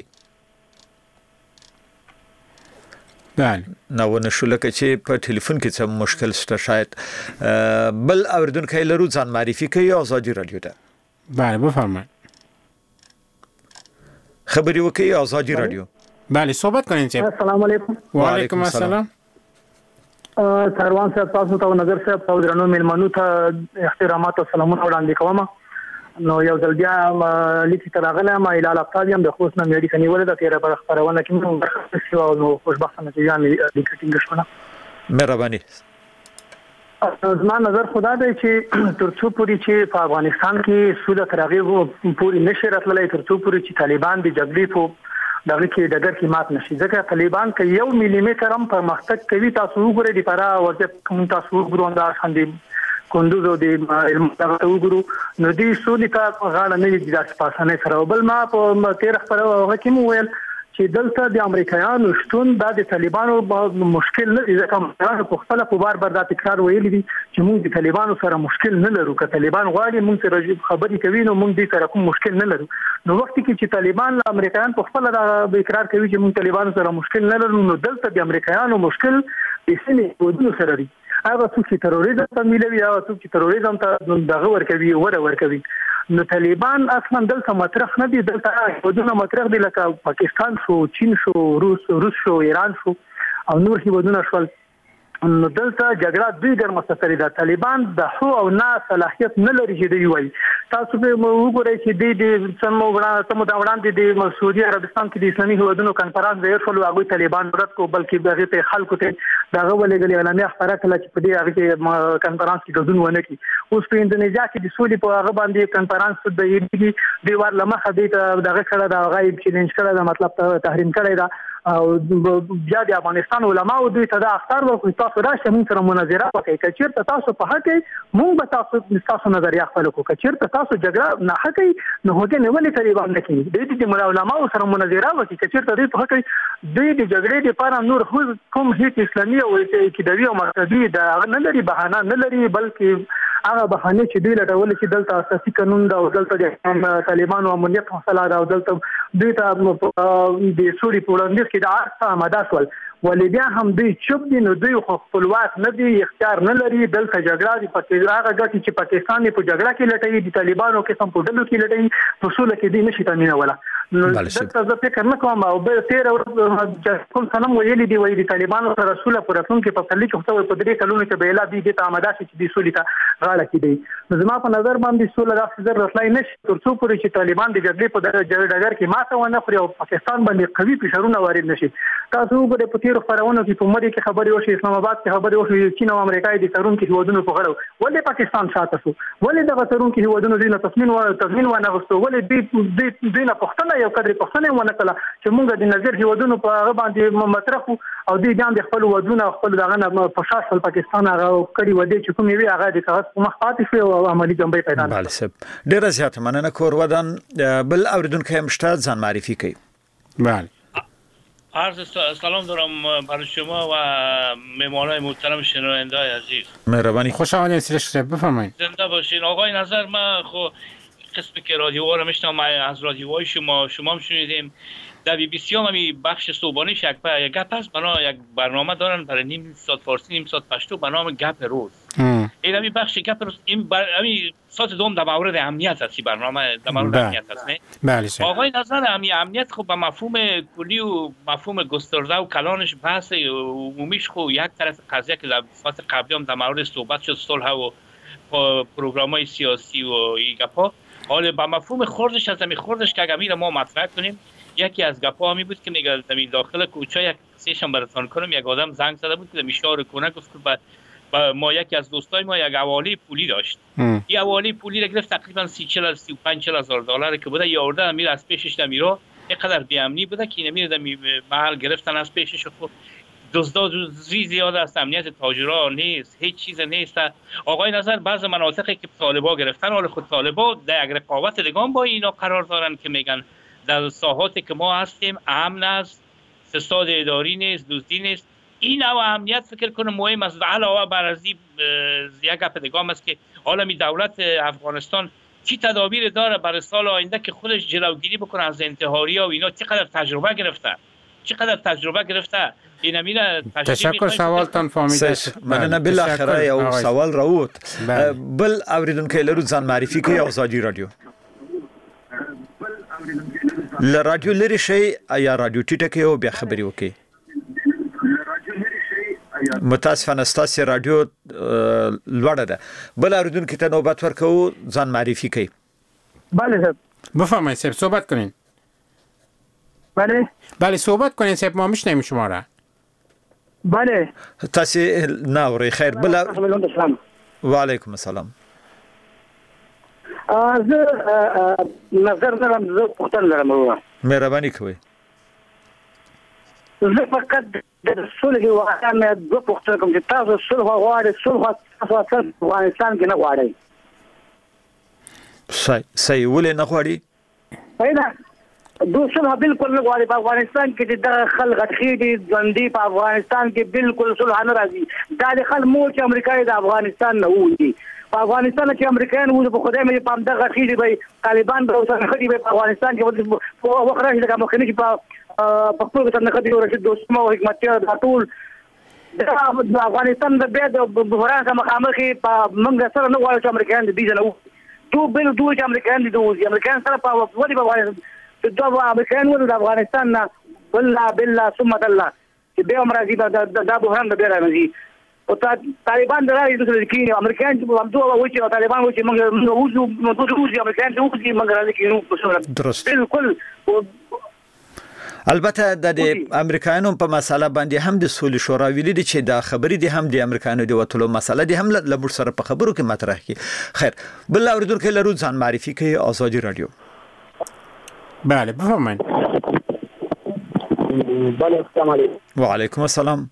بله. نو نه شو لکه چې په ټلیفون کې څه مشکل شته شاید. بل اوریدونکو لرو ځان معرفي کوي. آزادي رادیو ده. بله بفرمایئ. خبري وکي. آزادي رادیو. بله صحبت کنین صاحب. السلام علیکم. وعلیکم السلام. سروان صاحب تاسو ته نظر صاحب تاسو درنو ملمنو ته احترامات او سلامونه وړاندې کوم. نو یو ځل بیا لیکي تراغله ما اله الاقتصادیم د خوښ نه مېډي کني ولې د تیرې پر خبرونه کې موږ برخه شو او نو خوشبخته نتیجه مې لیکټینګ شونه. مهرباني. زما نظر خدا دی چې ترڅو پوری چې په افغانستان کې سود ترغیب پوری نشي راتللی، ترڅو پوری چې طالبان د جګړې په دغه کې دګر کې مات نشي، ځکه طالبان کې یو ملي میټر هم پرمختګ کوي. تاسو وګورئ د فرا ورته کوم تاسو وګورئ انداز باندې کندوز او د علم دغه وګورو نو دې سولې ته غاړه نه دي د پاسانه سره. بل ما په تیر خبره هغه کې مو ویل چې دلته د امریکایانو شتون د طالبانو مشکل نه دي، ځکه امریکایانو په خپل په بار بار دا تکرار ویلي دي چې موږ د طالبانو سره مشکل نه لرو. که طالبان غواړي موږ سره خبرې کوي نو موږ دې سره کوم مشکل نه لرو. نو وخت کې چې طالبان امریکایان په خپل دا اقرار کوي چې موږ طالبانو سره مشکل نه لرو، نو دلته د امریکایانو مشکل سیمې ودونو سره دي. هغه څوک چې تروریزم ته ملوي هغه څوک چې تروریزم ته دغه ورکوي وره ورکوي. نو طالبان اصلا دلته مطرح نه دي، دلته ودونه مطرح دي لکه پاکستان شو، چین شو، روس روس شو، ایران شو او نور هیوادونه شول. نو دلته جګړه دوی ګرمه سفري ده. طالبان د هو او نه صلاحیت نه لري چې دوی وایي. تاسو به وګورئ چې د دې سمو وړاندې سمو دا وړاندې د سعودي عربستان کې د اسلامي هیوادونو کنفرانس ډیر شول، هغه طالبان رد کو، بلکې هغه ته خلکو ته داغه ولګلې اعلامیه خبره کړه چې په دې هغه کې کنفرانس کې ګډون ونه کړي. اوس په اندونیزیا کې د سولې په هغه باندې کنفرانس د یوې د ور لمخه د دغه کړه د غایب چیلنج کړه د مطلب تحریم کړی دا او بیا د افغانستان علماء دوی ته دا اختار ورکړي تاسو راشئ موږ سره مناظره وکړئ، که چېرته تاسو په حق یې موږ به تاسو تاسو نظریه خپله کړو، که چېرته تاسو جګړه ناحقه یې نو هغې نه ولې طالبان نه کوي. دوی د علماو سره مناظره وکړي، که چېرته دوی په حق یې دوی د جګړې دپاره نور کوم هیڅ اسلامي او عقیدوي او مذهبي د هغه نه لري، بهانه نه لري، بلکې هغه بهانې چې دوی لټولې چې دلته اساسي قانون ده او دلته د طالبانو امنیت مسله ده او دلته دوی ته د سولې په وړاندیز کې د عرض آماده شول، ولې بیا هم دوی چوپ دي. نو دوی خو خپلواک نه دي، اختیار نه لري. دلته جګړه د هغه ګټې چې پاکستان په جګړه کې لټوي د طالبانو قسم په ډلو کې لټوي په سوله کې دوی نشي تامینولی. نو دلته زه فکر نه کوم او به تېره ورځ کوم څه هم ویلي دي وایي د طالبانو سره سوله په راتلونکي په پسرلي کې خو په درې کلونو کې به اله دوی دې ته آماده شي چې دوی سولې ته غاړه کېږدي. نو زما په نظر باندې سوله داسې زر راتلی نه شي تر څو پورې چې طالبان د جګړې په ډګر کې ماته ونه خوري او پاکستان باندې قوي فشارونه وارد نه شي. تاسو وګورئ په تېرو خپرونو کې په مدې کې خبرې وشوې، اسلام آباد کې خبرې وشوې، چین او امریکا د تړونکي هیوادونو په غړو، ولې پاکستان شاته شو؟ ولې دغه تړونکي هیوادونو دوی نه تضمین تضمین وانه غوښتو؟ ولې دوی دوی نه پوښتنه یو قدرې پوښتنه ونه کړله چې موږ د نظر هیوادونو په هغه باندې مطرح وو او دوی بیا د خپل ودونه خپل دغه نه په شا شول پاکستان هغه کړي ودې چې کومې وي هغه د کاغذ په مخ پاتې شوې او عملي جنبې پیدا بله صاحب ډېره زیاته مننه. کور ودان بل اوریدونکی هم شته، ځان معرفي کوي. بله عرض سلام دارم برای شما و مهمانان محترم شنونده‌های عزیز. مهربانی. خوش آمدید سیرش بفرمایید. زنده باشین. آقای نظر ما خو قسمی که رادیوها رو میشنم از رادیوهای شما شما هم شنیدیم در بی بی سی هم همی بخش صبحانیش یک گپ هست، بنا یک برنامه دارن برای نیم ساعت فارسی نیم ساعت پشتو به نام گپ روز. این همی بخش گپ روز این بر... همی ساعت دوم در مورد امنیت هستی برنامه در مورد امنیت هست نه؟ بله سر. آقای نظر همی امنیت خب به مفهوم کلی و مفهوم گسترده و کلانش بحث عمومیش خب یک طرف قضیه که در فصل قبلی هم در مورد صحبت شد صلح و پروگرام‌های سیاسی و این گپا. حالا با مفهوم خردش از همین خردش که اگر ما مطرح کنیم یکی از گپا همی بود که میگه زمین داخل کوچه یک سیشم براتون کنم یک آدم زنگ زده بود که میشار کنه گفت که با ما یکی از دوستای ما یک حواله پولی داشت. این حواله پولی را گرفت تقریبا سی چهل سی و پنج هزار دلار که بوده یارده میره از پیشش نمیره اینقدر بی‌امنی بوده که نمیره در محل گرفتن از پیشش خود دزدا زی زیاد است، امنیت تاجرها نیست، هیچ چیز نیست. آقای نظر بعض مناطقی که طالبا گرفتن حال خود طالبا در یک رقابت لگام با اینا قرار دارن که میگن در ساحاتی که ما هستیم امن است، فساد اداری نیست، دزدی نیست. این نوع امنیت فکر کنم مهم است. علاوه بر از این یک گپ دیگه است که عالمی دولت افغانستان چی تدابیر داره برای سال آینده که خودش جلوگیری بکنه از انتحاری‌ها و اینا، چقدر تجربه گرفته چقدر تجربه گرفته. این امینه تشکر سوالتان فهمیده. مننه. بالاخره یو سوال راوت بل اوریدونکو لرو ځان معرفي کوي آزادي رادیو ل رادیو لري شي یا رادیو ټیټه کې او بیا خبري وکي. متاسفانه ستاسو رادیو لوړه ده. بل اوریدونکو ته نوبت ورکو ځان معرفي کوي. بله صاحب بفرمایید صاحب صحبت کنین. بله بله صحبت کنین صاحب ما میشنیم شما را. بله تاسو ناوري خیر. بل و علیکم السلام. زه نظر لرم، زه پوښتنه لرم. مهرباني کوئ. زه فقط د صلح واقعا مې دوه پوښتنه کوم چې تاسو صلح غواړئ، صلح تاسو اصل افغانستان کې نه غواړئ. صحیح صحیح ولې نه غواړئ؟ پیدا دوی صلح بالکل نه غواړي. په افغانستان کې چې دغه خلک غټخېږي ژوندي په افغانستان کې بالکل صلح نه راځي. دا د خلک مو چې امریکا د افغانستان نه وځي. په افغانستان کې امریکایان وځي په خدای مې په همدغه غټخېږي به طالبان به اوسه خدي به په افغانستان کې په وخت راشي دغه مخکني چې په په خپل سره نه خدي او رشید دوستمو او حکمتیار دا ټول د افغانستان د بیا د بحران سره مخامخ په موږ سره نه غواړو چې امریکایان د دې نه تو بل دوه چې امریکایان دي دوه امریکایان سره په ودی په افغانستان دوه امریکایان ول د افغانستان نه بالله بالله ثم الله چې به امراضي د بحران د بیا راځي او طالبان درای د کې امریکایان چې هم دوه وایي چې طالبان وایي چې موږ موږ وځو موږ وځو امریکایان چې وځي موږ راځي کینو په صورت درست بالکل. البته د امریکایانو په مسله باندې هم د سولې شورا ویلي دي چې دا خبرې دي هم د امریکایانو د وټلو مسله دي هم له موږ سره په خبرو کې مطرح کی. خیر بل اوریدونکو لرو ځان معرفي کوي آزادي رادیو. بله بفرمایید. بله السلام علیکم. و علیکم السلام.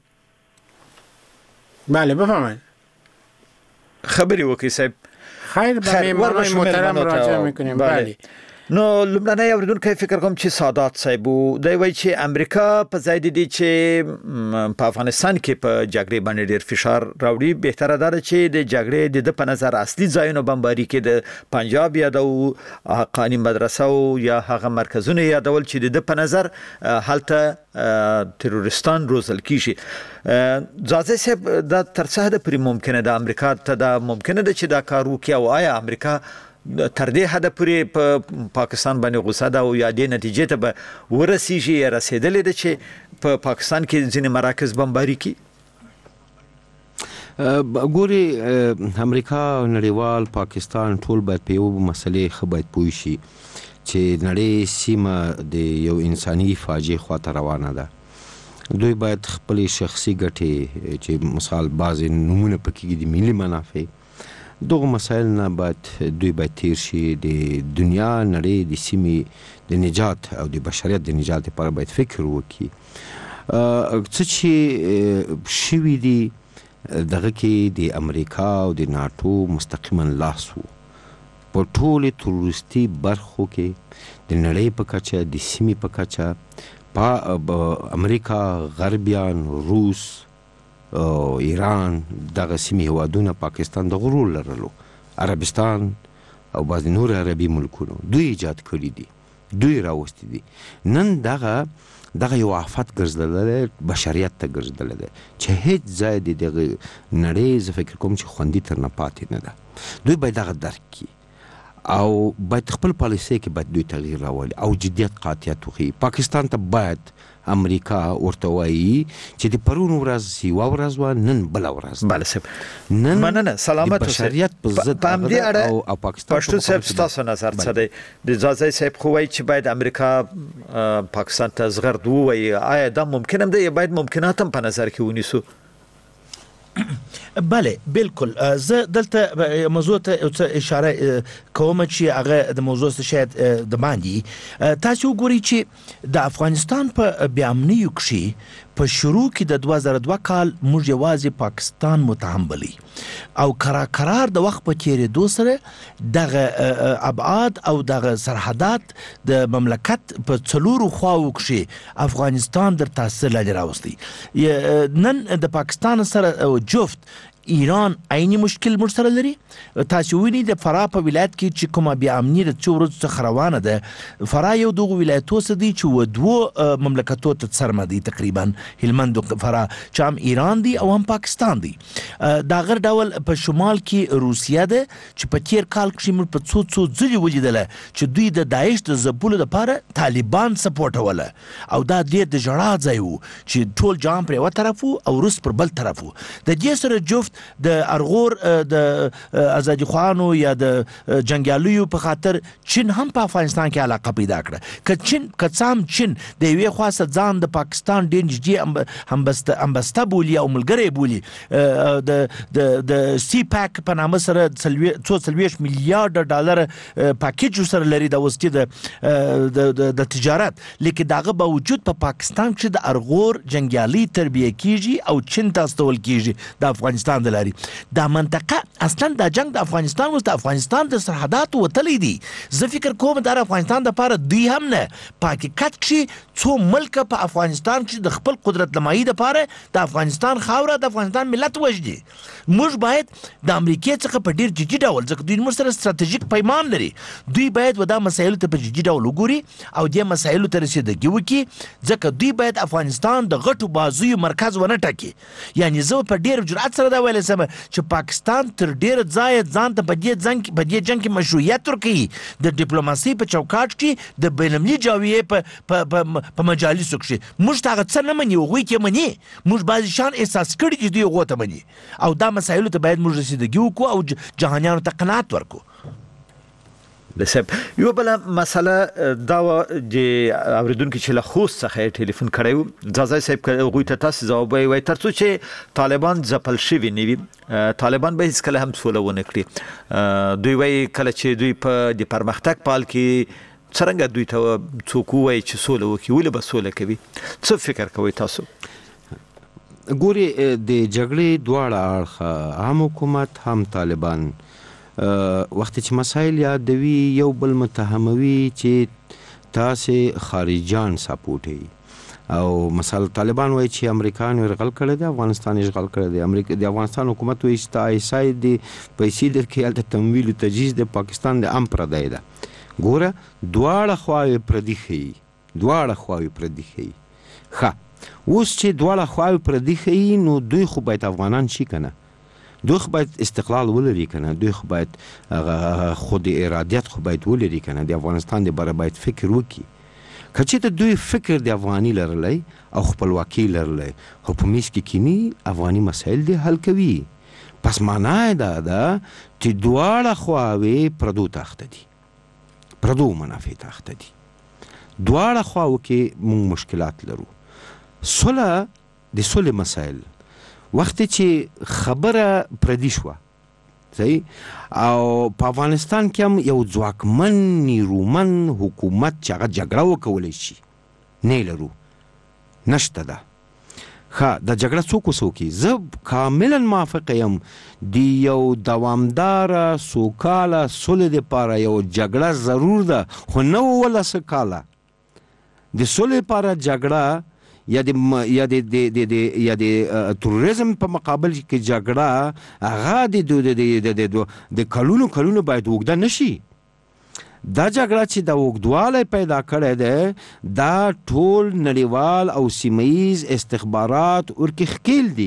بله بفرمایید. خبری وکي صاحب. خیر به مهمانان محترم راجع میکنیم. بله. نو لمړنۍ اوریدونکو فکر کوم چې سادات صاحب دی وایي چې امریکا په ځای د دې چې په افغانستان کې په جګړې باندې ډیر فشار راوړي بهتره ده چې د جګړې د په نظر اصلي ځایونو بمباري کې د پنجاب یا د حقانی مدرسو یا هغه مرکزونه یادول چې د په نظر هلته تروریستان روزل کیږي. ځاځي صاحب دا ترڅه د پری ممکنه ده امریکا ته دا ممکنه ده چې دا کار وکړي او آیا امریکا تر دې حد پورې په پاکستان باندې غوسه ده او یا د نتیجې ته به ورسیږي یا رسیدلې ده چې په پاکستان کې ځینې مراکز بمباري کی؟ ګوري امریکا نړیوال پاکستان ټول باید په یو مسلې خبرې پوي شي چې نړۍ سیمه د یو انساني فاجعه خواته روانه ده. دوی باید خپل شخصي ګټې چې مثال بعض نمونه پکې دي ملي منافع دغه مسایل نه باید دوی باید تیر شي د دنیا نړۍ د سیمې د نجات او د بشریت د نجات لپاره باید فکر وکړي. څه چې شوي دي دغه کې د امریکا او د ناټو مستقیما لاس و په ټولې تروریستي برخو کې د نړۍ په کچه د سیمې په کچه په امریکا غربیان روس او ایران دغه سیمې هیوادونه پاکستان د غرور لرلو عربستان او بعض نور عربي ملکونو دوی ایجاد کړي دي دوی راوستي دي. نن دغه دغه یو آفت ګرځېدلی بشریت ته ګرځېدلی دی چې هیڅ ځای د دغه نړۍ زه فکر کوم چې خوندي تر نه پاتې نه ده. دوی باید دغه درک کړي او باید خپل پالیسۍ کې باید دوی تغییر راولي او جدیت قاطعیت وښیي. پاکستان ته باید امریکا ورته وایي چې د پرون ورځ یوه ورځ وه نن بله ورځ. بله صاحب نن مننه سلامت بشریت په ضد په همدې اړه پښتون صاحب ستاسو نظر څه دی؟ د ځاځي صاحب خو وایي چې باید امریکا پاکستان ته زغرد ووایي آیا دا ممکن هم دی یا باید ممکنات هم په نظر کې ونیسو؟ بله بالکل زه دلته موضوع ته اشاره کوم چې هغه د موضوع څخه شاید د باندې تاسو وګورئ چې د افغانستان په بیا امنیو کې په شروع کې د دوه زره دوه کال موږ یوازې پاکستان متهم بلی او قرار قرار د وخت په تیریدو سره دغه ابعاد او دغه سرحدات د مملکت په څلورو خواو کې افغانستان در تاثیر لاندې راوستي. نن د پاکستان سره جفت ایران عیني مشکل مرسره لري. تاسو وینئ د فراه په ولایت کې چې کومه بیا امنیت د څو ورځو څخه روانه ده فراه یو دغه ولایتو څخه دی چې و دوه مملکتو ته څرمه دي تقریبا هلمند او فراه چې هم ایران دی او هم پاکستان دی. دا غیر ډول په شمال کې روسیه ده چې په تیر کال کې موږ په څو څو ځلې ولیدله چې دوی د داعش د ځپلو لپاره طالبان سپورټوله او دا ډېر د ژړا ځای و چې ټول جام پر یوه طرف او روس پر بل طرف و. د دې سره جفت د ارغور د آزادي خوانو یا د جنگیالیو په خاطر چین هم په افغانستان کې علاقه پیدا کړه. که چین که څام چین د یوې خوا څخه ځان د پاکستان ډېر نږدې همبسته بولي او ملګری بولي د د د سی پاک په نامه سره څو څلوېښت میلیارډ ډالر پاکیج سره لري د وسیلې د د تجارت لیکن دغه باوجود په پاکستان کې د ارغور جنگیالي تربیه کیږي او چین ته استول کیږي د افغانستان باندې لري. دا منطقه اصلا د جنگ د افغانستان اوس د افغانستان د سرحدات وتلی دي. زه فکر کوم د افغانستان د لپاره دوی هم نه په حقیقت کې څو ملک په افغانستان کې د خپل قدرت لمایي لپاره د افغانستان خاوره د افغانستان ملت وجدي. موږ باید د امریکای څخه په ډیر جدي ډول ځکه دوی موږ سره ستراتیژیک پیمان لري، دوی باید ودا مسایلو ته په جدي ډول وګوري او د مسایلو ته رسیدګي وکړي، ځکه دوی باید افغانستان د غټو بازوی مرکز ونه ټاکي. یعنی زه په ډیر جرأت سره دا ویل سم چې پاکستان تر ډیر ځای ځان ته په دې جنگ په دې جنگ کې مشروعیت ورکړي د ډیپلوماسي په چوکاټ کې د بینالمللي جاویې په په مجالسو کې. موږ هغه څه نه مني، هغوی کې مني. موږ بعضې شیان احساس کړي چې دوی هغو ته مني او دا مسایلو ته باید موږ رسیدګي وکړو او جهانیانو ته قناعت ورکړو. لسب یو بل مسله دا د اوریدونکو چې له خوست څخه ټلیفون کړیو ځاځي صاحب غوي ته تاسو ځواب وي ترڅو چې طالبان ځپل شوی نیوي طالبان به هیڅ کله هم سوله ونه کړي. دوی وایي کله چې دوی په د پرمختګ پال کې څنګه دوی ته څوک وایي چې سوله وکړي ولې به سوله کوي. څه فکر کوي تاسو؟ ګوري د جګړې دواړه اړخ هم حکومت هم طالبان وخت چې مسایل یادوي یو بل متهموي چې تاسو خارجيان سپورټي او مثلا طالبان وایي چې امریکایانو اشغال کړی دی، افغانستان اشغال کړی دی، امریکا د افغانستان حکومت وایي چې ایسای دی پیسې درکې الته تمویل او تجهیز د پاکستان د ام پردی ده. ګوره دواړه خواوې پردي ښیي، دواړه خواوې پردي ښیي. ښه اوس چې دواړه خواوې پردي ښیي نو دوی خو باید افغانان شي که نه، دوی خو باید استقلال ولري که نه، دوی خو باید خود ارادیت خو باید ولري که نه، د افغانستان د باره باید فکر وکړي. که چېرته دوی فکر د افغاني لرلی او خپلواکي لرلی خو په میز کې کینی افغاني مسایل دی حل کوي. پس معنا یې دا ده چې دواړه خواوې پردو ته اخته دي، پردو منافع ته اخته دي. دواړه خواو کې موږ مشکلات لرو. صلح د صلح مسایل وخت چې خبره پردي شوه صحیح او په افغانستان کې هم یو ځواکمن نیرومن حکومت چې هغه جګړه وکولی شي نه لرو، نشته ده. ښه دا جګړه څوک وسوکي؟ زه کاملا موافقه یم د یو دوامداره سوکاله صلح دپاره یو جګړه ضرور ده، خو نه ولسه کاله د صلح لپاره جګړه یا د یا د د یا د تروریزم په مقابل کې جګړه هغه د د کلونو کلونو باید اوږده نشي. دا جګړه چې د اوږدوالی پیدا کړی دی دا ټول نړیوال او سیمهیز استخبارات ورکې ښکیل دي،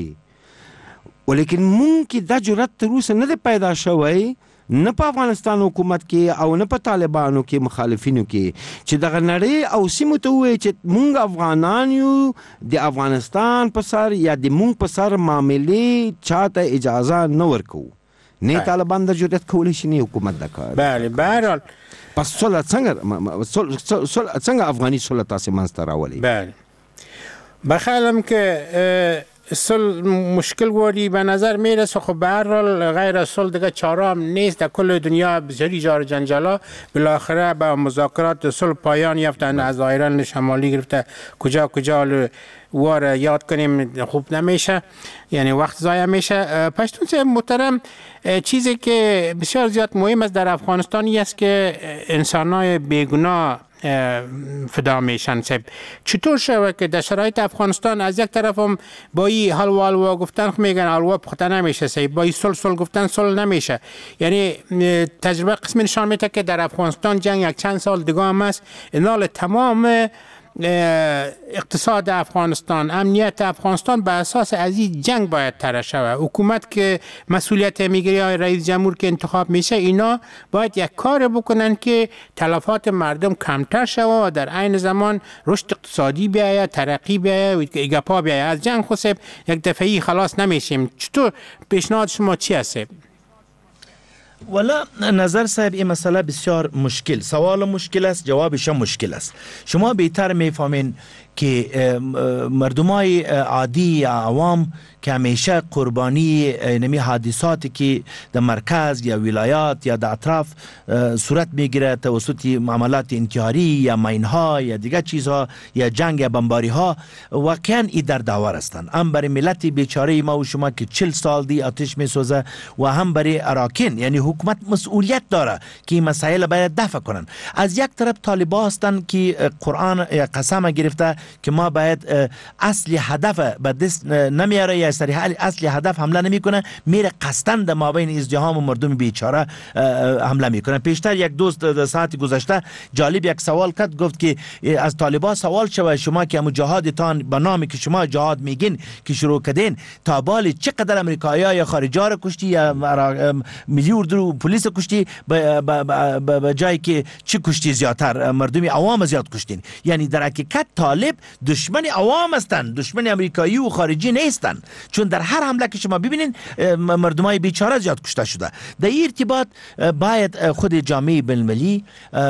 ولیکن مونږ کې دا جرأت تر اوسه نه دی پیدا شوی، نه په افغانستان حکومت کې او نه په طالبانو کې مخالفینو کې چې دغه نړۍ او سیمو ته ووایي چې مونږ افغانان یو د افغانستان په سر یا د مونږ په سر معاملې چاته اجازه نه ورکوو. نه طالبان د جرأت کولی شي نه حکومت دا کار. بله به هر حال پس صلح څنګه څنګه افغاني صلح تاسې منځته راولي؟ بله بخیالم که صلح مشکل واری به نظر میرسه. خب به هر حال غیر از صلح دیگه چاره هم نیست. در کل دنیا بسیاری جار جنجالا بالاخره به مذاکرات صلح پایان یافتند. از ایران شمالی گرفته کجا کجا وار یاد کنیم خوب نمیشه، یعنی وقت ضایع میشه. پشتون محترم چیزی که بسیار زیاد مهم است در افغانستان است که انسانای بیگناه فدا میشن. چطور شده که در شرایط افغانستان از یک طرف هم با این حلوا حلوا گفتن میگن حلوا پخته نمیشه، با این صلح صلح گفتن صلح نمیشه. یعنی تجربه قسمی نشان میده که در افغانستان جنگ یک چند سال دیگه هم است. اینال تمام اقتصاد افغانستان، امنیت افغانستان به اساس از این جنگ باید طرح شود. حکومت که مسئولیت میگیره یا رئیس جمهور که انتخاب میشه اینا باید یک کار بکنن که تلفات مردم کمتر شود و در عین زمان رشد اقتصادی بیاید، ترقی بیاید و گپا بیاید. از جنگ خود یک دفعی خلاص نمیشیم. چطور پیشنهاد شما چی هست؟ والا نظر صاحب این مسئله بسیار مشکل، سوال مشکل است، جوابش مشکل است. شما بهتر میفهمین که مردمای عادی یا عوام که همیشه قربانی نمی حادثاتی که در مرکز یا ولایات یا در اطراف صورت میگیره توسط معاملات انتحاری یا ماینها یا دیگر چیزها یا جنگ یا بمباری ها، واقعا ای در داور هستند. هم برای ملت بیچاره ما و شما که چل سال دی آتش میسوزه و هم برای اراکین، یعنی حکومت مسئولیت داره که این مسائل باید دفع کنن. از یک طرف طالبان هستند که قرآن قسم گرفته که ما باید اصلی هدف به دست نمیاره یا سری اصلی هدف حمله نمیکنه، میره قصدن در مابین ازدحام و مردم بیچاره حمله میکنه. پیشتر یک دوست ساعت گذشته جالب یک سوال کرد، گفت که از طالبان سوال شوه شما که هم جهادتان به نامی که شما جهاد میگین که شروع کردین تا بال چقدر امریکایی‌ها یا خارجا را کشتی یا میلیون درو پلیس کشتی به جایی که چی کشتی زیادتر مردم عوام زیاد کشتین. یعنی در حقیقت طالب دشمن عوام هستند، دشمن امریکایی و خارجی نیستند، چون در هر حمله که شما ببینین مردمای بیچاره زیاد کشته شده. در این ارتباط باید خود جامعه بین‌المللی،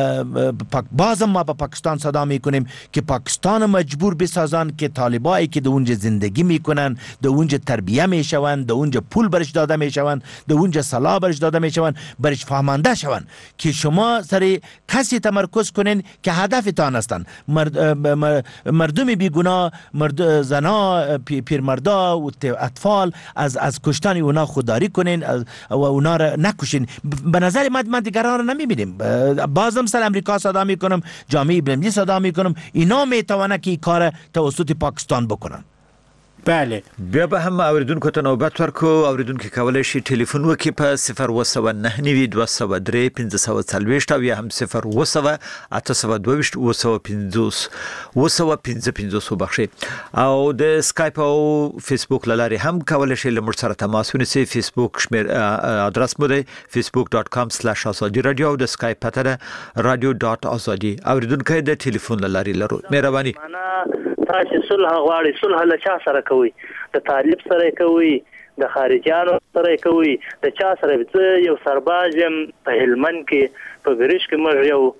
بازم ما به پاکستان صدا میکنیم که پاکستان مجبور بسازن که طالبایی که در اونجا زندگی میکنن، در اونجا تربیه میشون، در اونجا پول برش داده میشون، در اونجا سلاح برش داده میشون، برش فهمانده شون که شما سر کسی تمرکز کنین که هدفتان هستن. مرد مردم بیگناه، مرد زنا، پیرمردا و اطفال از از کشتن اونا خودداری کنین و اونا را نکشین. به نظر من من دیگران را نمیبینیم. بازم سر امریکا صدا میکنم، جامعه بین‌المللی صدا میکنم، اینا میتونه که این کار توسط پاکستان بکنن. بله. بیا به هم اوریدونکو ته نوبت ورکو. اوریدونکو کولای شي ټلیفون وکړي په صفر اووه سوه نهه نوي دوه سوه درې پنځه سوه څلوېښت او یا هم صفر اووه سوه اته سوه دوه ویشت اووه سوه پنځوس اووه سوه پنځه پنځوس وبخښئ. او د سکایپ او فیسبوک له لارې هم کولای شئ له موږ سره تماس ونیسئ. فیسبوک شمیر ادرس مو دی فیسبوک ډاټ کام سلاش ازادي رادیو او د سکایپ پته ده رادیو ډاټ ازادي. اوریدونکو د ټلیفون له لارې لرو. مهرباني تاسو صلح غواړئ، صلح له چا سره کوي؟ د طالب سره کوي، د خارجيانو سره کوي، د چا سره؟ زه یو سرباز یم په هلمند کې په ګریش کې مې یو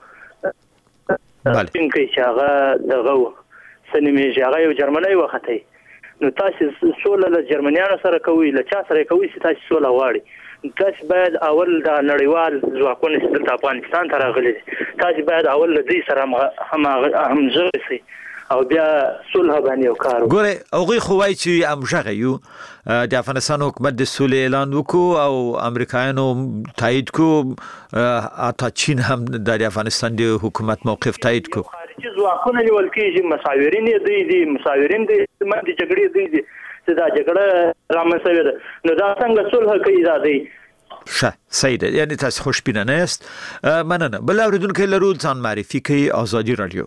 څنګه چې هغه دغه سنمې هغه یو جرمنی وختي. نو تاسو صلح له جرمنیانو سره کوي، له چا سره کوي چې تاسو صلح غواړئ؟ تاسو باید اول د نړیوال ځواکونو چې د افغانستان ته راغلي تاسو باید اول له دې سره هم همغږي شئ او بیا صلح باندې وکړو. ګوره هغوی خو وایي چې همغږی یو، د افغانستان حکومت د سولې اعلان وکړو او امریکایانو تایید کړو، حتی چین هم د افغانستان د حکومت موقف تایید کړو. خارجي ځواکونه نیول کېږي، مساورین یې دوی دي، مساورین د منځ جګړې دوی دي چې دا جګړه رامنځته ده. نو دا څنګه صلح کوي؟ دا دی ښه صحیح ده، یعنی تاسو خوشبینه نه یاست. مننه. بل اوریدونکی لرو، ځان معرفي کوي. ازادي رادیو.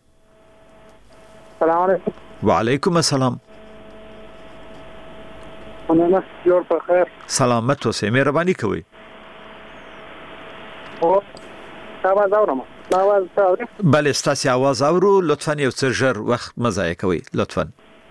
السلام علیکم. وعلیکم السلام. مننه. جوړ په خیر. سلامت اوسئ. مهرباني کوئ. او आवाज اورم. आवाज اورئ؟ بله ستاسو आवाज اورو. لطفا یو څه ژر وخت مضایع کوئ لطفا.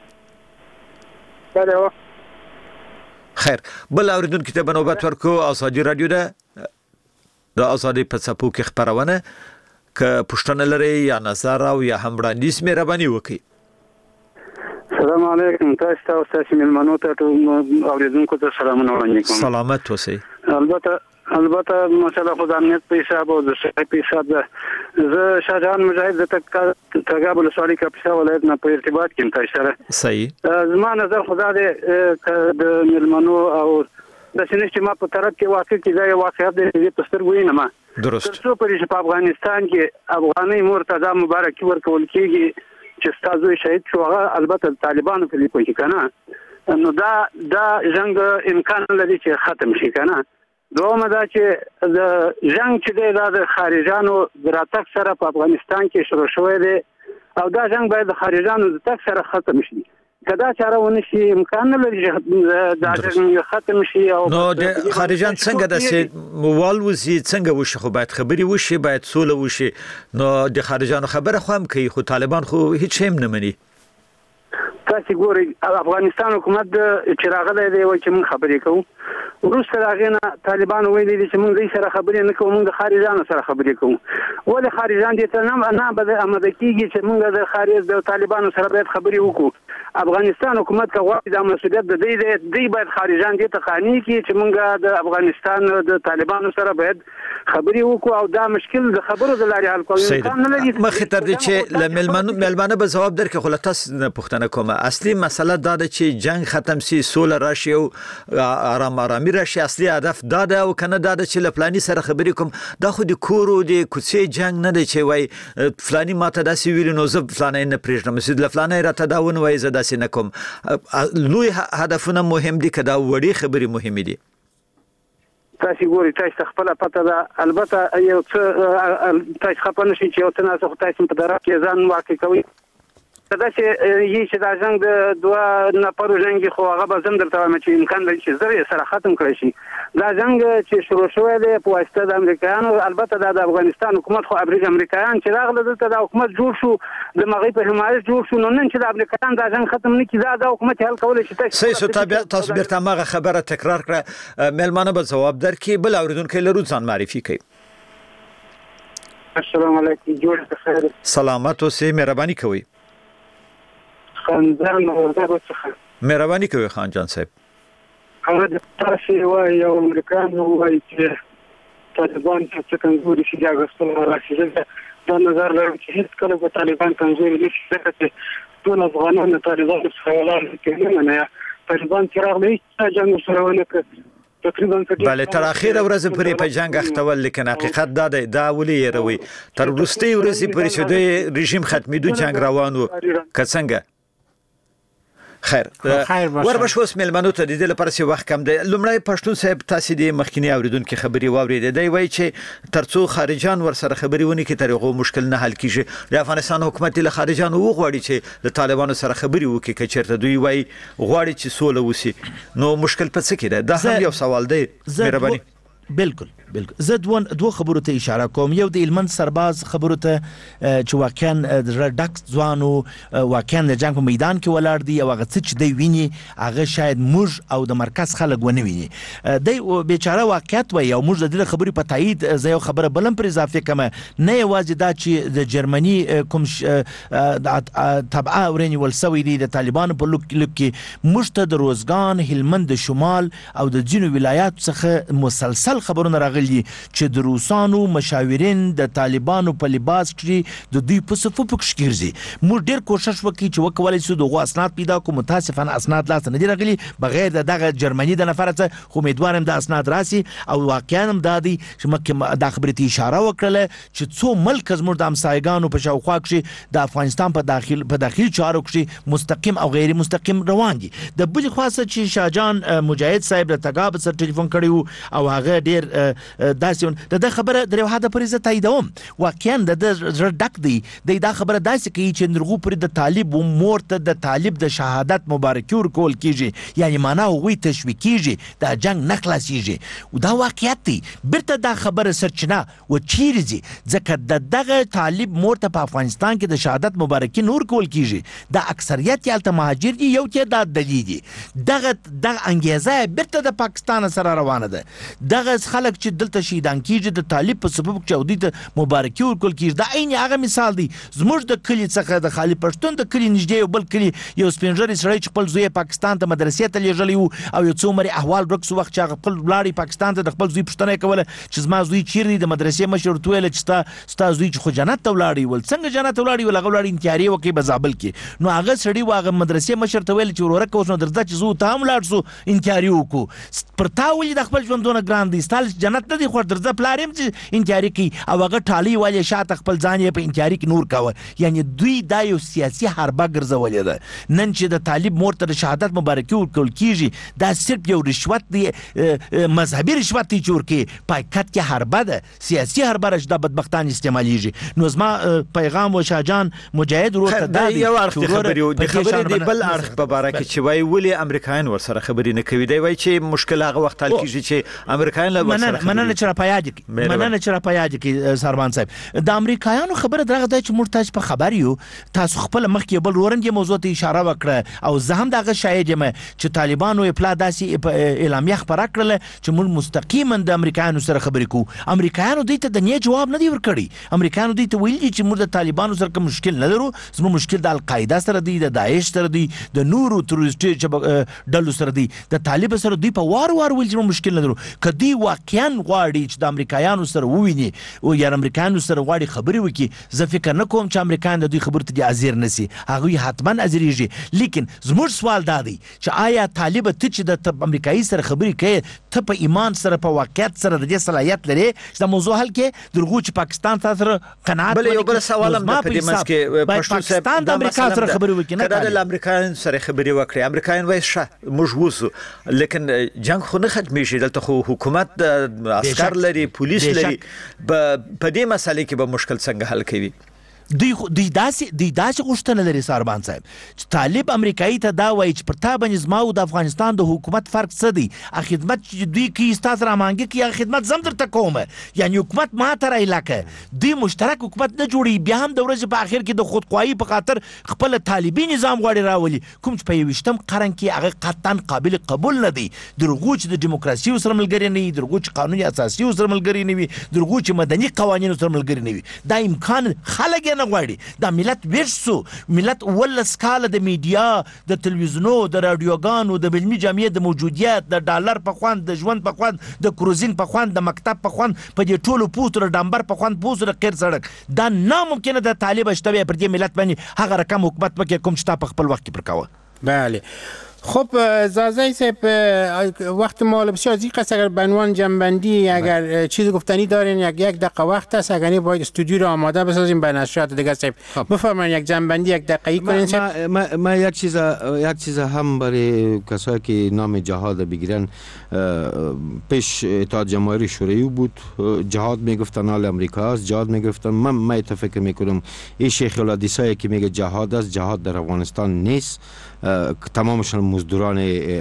بله. خیر. بل اوریدونکو ته بنوبت ورکو. ازادي رادیو ده د ازادي په څپو کې خبرونه که پښتنه لري یا نظر او یا هم وړاندیز مهرباني وکړئ. السلام علیکم. تاسو ته او تاسو ملمنو ته اوریدونکو ته سلامونه وړاندې کوم. سلامت اوسئ. البته البته مسله خو د امنیت په حساب او د صحت په حساب ده. زه شاهجهان مجاهد د تګاب ولسوالۍ کاپیسا ولایت نه په ارتباط کې تاسو سره. صحیح. زما نظر خدا دې د ملمنو او د سینې ما په طرف کې واقع کې دا یو واقعیت دی په سترګو یې نه ما درست. ترڅو پرې په افغانستان کې افغاني مرتضی مبارک ورکول کېږي چې ستاسو شهید شو، هغه البته طالبانو په لیکو کې کنه، نو دا دا جنگ امکان لري چې ختم شي کنه. دومره دا چې د جنگ چې دی دا د خارجانو دراتک سره په افغانستان کې شروع شوی دی او دا جنگ باید د خارجانو د تک سره ختم شي. کدا چاره ونه شي امکان لري چې دا جنگ ختم شي. او نو د خارجان څنګه د موال وزي څنګه وشي؟ خو باید خبري وشي، باید سوله وشي. نو د خارجانو خبره خو هم کوي، خو طالبان خو هیڅ هم نه مني. تاسو ګورئ افغانستان حکومت چې راغلی دی وایي چې موږ خبرې کوو وروسته هغه طالبان ویلي دي چې موږ سره خبرې نه کوو، موږ د خارجانو سره خبرې کوو. ولې خارجان دي ته نه نه به آماده کیږي چې موږ د خارج د طالبانو سره باید خبرې وکړو؟ افغانستان حکومت کا غواړي د مسؤلیت د دې دی باید خارجان دي ته قانوني کی چې موږ د افغانستان د طالبانو سره باید خبرې وکړو او دا مشکل د خبرو د لارې حل کول امکان نه لري. مخې تر دې چې لملمنو ملمنه به جواب درکې خو تاسو نه پوښتنه کومه، اصلي مسله دا ده چې جنگ ختم سي، سوله راشي او آرام آرامي راشي. اصلي هدف دا ده او کنه دا ده چې لپلانی سره خبرې کوم. دا خو د کورو د کوڅې جنگ نه دی چې وای فلانی ماته داسې ویل نو زه فلانی نه پرېږدم، سید لفلانی راته دا ونه وای زه داسې نه کوم. لوی هدفونه مهم دي که دا وړي خبرې مهمې دي؟ تاسو ګورئ تاسو خپل پته ده، البته یو څه تاسو خپل نشئ چې یو څه نه تاسو په درک کې ځان واقع کوي. دا چې یی چې دا څنګه د دوه نفرو جنگ خو هغه به زم درته وایم چې امکان لري چې زری سره ختم کړی شي. دا جنگ چې شروع شوی دی په واسطه د امریکایانو، البته د افغانستان حکومت خو امریکایان چې راغله دلته د حکومت جوړ شو د مغرب په حمایت جوړ شو، نو نن چې د امریکایان دا جنگ ختم نه کړي دا حکومت حل کولای شي. تاسو تاسو بیرته ماغه خبره تکرار کړه، ملمانه به جواب درکې. بل اوریدونکو لرو ځان معرفي کړئ. السلام علیکم، جوړ خیر، سلامت اوسئ، مهرباني کوئ. خاندان وزارت څخه مهرباني کوي خان جان صاحب. هغه د تاسو وایي یو امریکایان وایي چې طالبان چې کمزوري شي دا غوښتل راځي. دا نظر لرم چې هیڅ کله به طالبان کمزوري نشي، ځکه چې ټول افغانان د طالبان څخه ولاړ کېږي. نه طالبان چې راغلي چې جنگ سره ونه کړ تقریبا بله تر اخیره ورځ پورې په جنگ اختول، لیکن حقیقت دا دی دا ولې یې روي تر وروستۍ ورځې پورې چې د رژیم ختمېدو جنگ روان و که څنګه؟ خیر وربش اوس ملمنو ته د دې لپاره چې وخت کم دی. لومړی پښتون صاحب تاسو د مخکینی اوریدونکو خبري واورېدې دی وایي چې ترڅو خارجان ور سره خبري ونی کې طریقو مشکل نه حل کیږي. د افغانستان حکومت له خارجانو وغواړي چې د طالبانو سره خبري وکړي که چیرته دوی وایي غواړي چې سوله وسی، نو مشکل په څه کې ده؟ دا هم یو سوال دی. مهرباني. بالکل بالکل زه دوه دوه خبرو ته اشاره کوم. یو د هلمند سرباز خبرو ته چې واقعا ډک ځوانو واقعا د جنگ په میدان کې ولاړ دي او هغه څه چې دی ویني هغه شاید موږ او د مرکز خلک ونه ویني. دی بیچاره واقعیت وایي او موږ د دې خبرې په تایید زه یو خبره بلم پر اضافه کوم، نه یوازې دا چې د جرمني کوم تبعه ورنیول سوی دي د طالبانو په لوک کې، موږ ته د روزګان، هلمند شمال او د ځینو ولایاتو څخه مسلسل خبرونه راغلي چې د روسانو مشاورین د طالبانو په لباس کې د دوی په صفو پکښ ګرځي. موږ ډیر کوشش وکړو چې وکولای شو دغه اسناد پیدا کوو، متاسفانه اسناد لاس نه دي راغلي بغیر د دغه جرمني د نفر څخه. خو امیدوارم د اسناد راسي او واقعا هم دا دي چې مکه د خبرتي اشاره وکړه چې څو ملک زموږ د همسایګانو په شاوخوا کې د افغانستان په داخل په داخلي چارو کې مستقیم او غیر مستقیم روان دي. د بل خاصه چې شاهجان مجاهد صاحب د تګاب سره ټلیفون کړیو او هغه ډیر داسې د خبره د یو حد پرې زه تاییدوم. واقعا د زړه ډک دی د دا خبره داسې کوي چې نرغو پر د طالب و مور ته د طالب د شهادت مبارکي ورکول کیږي، یعنی معنا هغوی تشویق کیږي دا جنگ نه خلاصیږي. او دا واقعیت دی. بیرته دا خبره سرچینه و چیرې ځي ځکه د دغه طالب مور ته په افغانستان کې د شهادت مبارکي نور کول کیږي. دا اکثریت یې هلته مهاجر دي، یو کې دا دلیل دي. دغه دغه انګیزه بیرته د پاکستان سره روانه ده. دغه خلک چې دلته شهیدان کیږي د طالب په سبب چې او د مبارکي ورکول کیږي. دا عین هغه مثال دی زموږ د کلی څخه د خالي پښتون د کلی نږدې یو بل کلی یو سپینږیری سړی چې خپل زوی پاکستان ته مدرسې ته لیږلی و او یو څو مری احوال ورکسو وخت چې هغه خپل لاړی پاکستان ته د خپل زوی پوښتنه کوله چې زما زوی چیرې دی د مدرسې مشر ورته ویل چې ستا ستا زوی چې خو جنت ته ولاړی ول څنګه جنت ته ولاړی ول هغه ولاړی انتیاري وکي بزابل کې. نو هغه سړی واغه مدرسې مشر ته ویل چې ورورک اوس نو درځه چې زو ته هم لاړ سو انتیاري وکړو پر تا ولې د خپل ژوندونه ګران دی ستال جنت نه دی خو درځه پلارم چې انتیاري کوي او هغه ټالي والي شاته خپل ځان یې په انتیاري کې نور کاوه. یعنی دوی دا یو سیاسي حربه ګرځولې ده. نن چې د طالب مور ته د شهادت مبارکي ورکول کیږي دا صرف یو رشوت دی، مذهبي رشوت دی چې ورکي پایکت کې حربه ده، سیاسي حربه رش د بدبختان استعماليږي. نو زما پیغام و شاهجان مجاهد ورته دا یو اړخ خبري او د خبرې دی بل اړخ په باره کې چې وای ولې امریکایان ور سره خبرې نه کوي. دی وای چې مشکل هغه وخت حل کیږي چې امریکایان له ور سره مننه چې را پیاج کی مننه چې را پیاج کی سربان صاحب د امریکایانو خبره درغه د چې موږ تاسو په خبر یو تاسو خپل مخکې بل ورنګ موضوع ته اشاره وکړه او زه هم دغه شاهد یم چې طالبانو اپلا داسي اعلامیه خبره کړله چې موږ مستقیما د امریکایانو سره خبرې کوو امریکایانو دوی ته د نه جواب نه دی ورکړی امریکایانو دوی ته ویلي چې موږ د طالبانو سره کوم مشکل نه لرو زموږ مشکل د القاعده سره دی د داعش سره دی د نورو تروریستي ډلو سره دی د طالب سره دوی په وار وار ویل چې مشکل نه لرو کدی واقعا غواړي چې د امریکایانو سره وویني او یا امریکایانو سره غواړي خبرې وکړي زه فکر نه کوم چې امریکایان د دوی خبرو ته حاضر نسی هغه حتما حاضرېږي لیکن زموږ سوال دا دی چې آیا طالب ته چې د امریکایي سره خبرې کوي ته په ایمان سره په واقعیت سره د دې صلاحیت لري چې د موضوع حل کې درغو چې پاکستان سره قناعت بل یو بل سوال هم د پدیمس کې پښتون صاحب د امریکا سره خبرې وکړي نه د امریکایان سره خبرې وکړي امریکایان وایي شه موږ ووسو لیکن جنگ خو نه ختمېږي دلته خو حکومت عسكر لري پولیس لري په دې مسالې کې به مشکل څنګه حل کوي دوی دوی داسې دوی داسې غوښتنه لري ساربان صاحب چې طالب امریکایي ته دا وایي چې پر تا باندې زما او د افغانستان د حکومت فرق څه دی خدمت چې دوی کوي ستاسو را مانګي کوي خدمت زم درته کوم یعنی حکومت ما ته را علاقه دوی مشترک حکومت نه جوړي بیا هم د ورځې په اخر کې د خودخواهی په خاطر خپل طالبي نظام غواړي راولي کوم چې په یوشتم قرن کې هغه قطعا قابل قبول نه دی درغو چې د دیموکراسي سره ملګری نه وي درغو چې قانوني اساسي سره ملګری نه وي درغو چې مدني قوانینو سره ملګری نه وي دا امکان خلک نه غواړي دا ملت ورسو ملت ولس کاله د میډیا د تلویزیونو د رادیوګانو د علمي جامعې د موجودیت د ډالر په خوان د ژوند په خوان د کروزینګ په خوان د مکتب په خوان په دې ټولو پوسټر ډمبر په خوان پوسټر قیر سړک دا ناممکنه د طالب اشتباه پر دې ملت باندې هغه رقم حکومت پکې کوم چې په خپل وخت کې پرکاوه بله خب زازای صاحب وقت ما بسیار ضیق است اگر به عنوان جنبندی اگر چیزی گفتنی دارین یک یک دقیقه وقت است اگر نه باید استودیو رو آماده بسازیم به نشریات دیگه صاحب بفرمایید یک جنبندی یک دقیقه کنین ما, ما یک چیز یک چیز هم برای کسایی که نام جهاد بگیرن پیش اتحاد جماهیر شوروی بود جهاد میگفتن آل امریکا است جهاد میگفتن من من اتفاق میکنم این شیخ الحدیثایی که میگه جهاد است جهاد در افغانستان نیست تمامشان مزدوران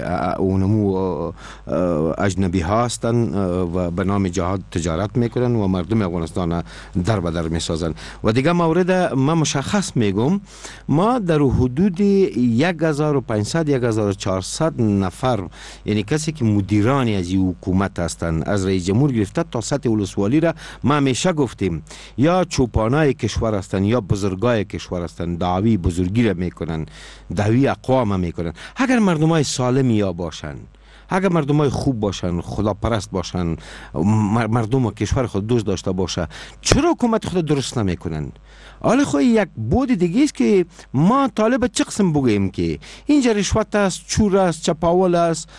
اونمو اجنبی هستن و به نام جهاد تجارت میکنن و مردم افغانستان در به در میسازن و دیگه مورد ما مشخص میگم ما در حدود یک هزار و پانصد یک هزار و چهارصد نفر یعنی کسی که مدیرانی از این حکومت هستن از رئیس جمهور گرفته تا سطح ولسوالی را ما همیشه گفتیم یا چوپانای کشور هستن یا بزرگای کشور هستن دعوی بزرگی را میکنن دعوی اقوام میکنن اگر مردمای سالمی یا باشن اگر مردمای خوب باشن خدا پرست باشن مردم و کشور خود دوست داشته باشه چرا حکومت خود درست نمیکنن حالا خو یک بود دیگه است که ما طالب چه قسم بگوییم که اینجا رشوت است چور است چپاول است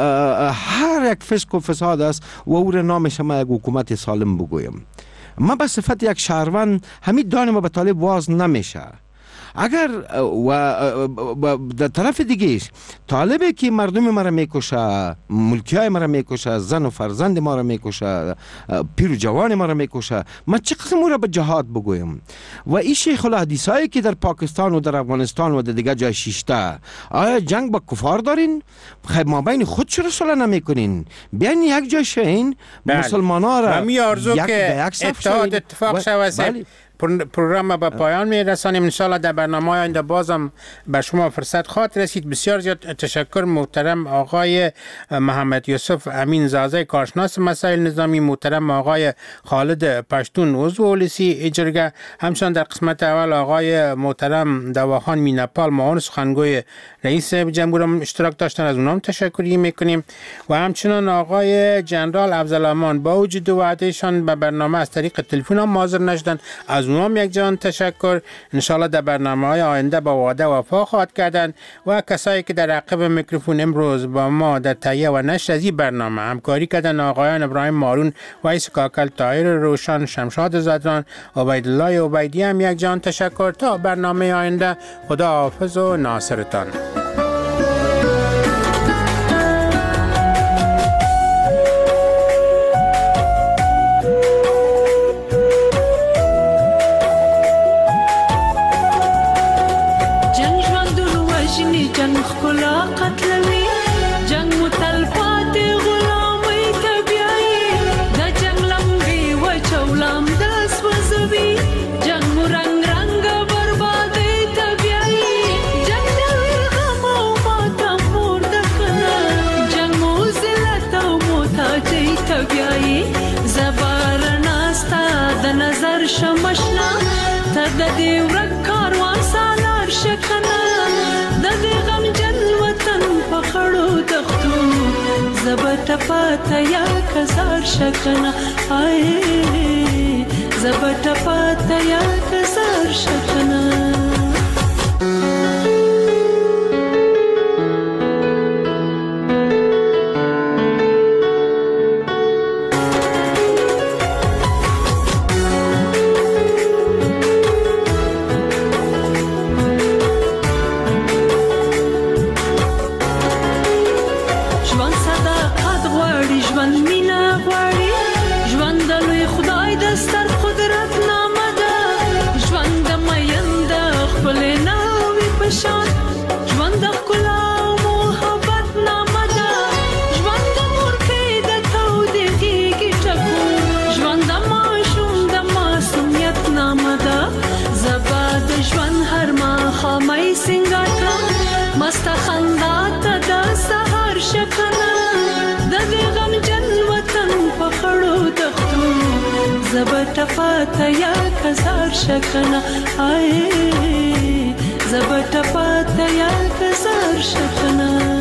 هر یک فسق و فساد است و او را نامش ما یک حکومت سالم بگویم ما به صفت یک شهروند همین دانه ما به طالب واز نمیشه اگر و در طرف دیگه طالبه که مردم ما را میکشه ملکی های ما را میکشه زن و فرزند ما را میکشه پیر و جوان ما را میکشه ما چه قسم او را به جهاد بگویم و این شیخ الحدیثایی که در پاکستان و در افغانستان و در دیگه جای شیشته آیا جنگ با کفار دارین خیلی ما بین خود چرا صلح نمیکنین بیاین یک جای شین مسلمان ها را یک به یک صف اتحاد اتفاق شود پروگرام به پایان می رسانیم انشالله در برنامه آینده بازم به شما فرصت خواهد رسید بسیار زیاد تشکر محترم آقای محمد یوسف امین زازای کارشناس مسائل نظامی محترم آقای خالد پشتون عضو اولسی اجرگه همچنان در قسمت اول آقای محترم دواخان مینپال معاون سخنگوی رئیس جمهور اشتراک داشتن از اونام تشکری میکنیم و همچنان آقای جنرال افضلامان با وجود وعدهشان به برنامه از طریق تلفن هم حاضر نشدن از اونام یک جان تشکر انشالله در برنامه های آینده با وعده وفا خواهد کردن و کسایی که در عقب میکروفون امروز با ما در تهیه و نشر از این برنامه همکاری کردن آقایان ابراهیم مارون و ایس کاکل طاهر روشن شمشاد زدران عبیدالله عبیدی هم یک جان تشکر تا برنامه آینده خدا حافظ و ناصرتان قتلوي جنگ متلفات غلامي تبعي دا باجی تبیایی زبار ناستا د نظر شمشنا ته د دې ورک کاروان سالار شکنه د دې غم جن وطن په خړو دښتو زبت پاته یا کزار شکنه آی زبت پاته یا کزار شکنه مستا خندا ته د سحر شکنه د دې غم جن وطن په خړو دښتو زبت پاته یا کزار شکنه آی زبت پاته یا کزار شکنه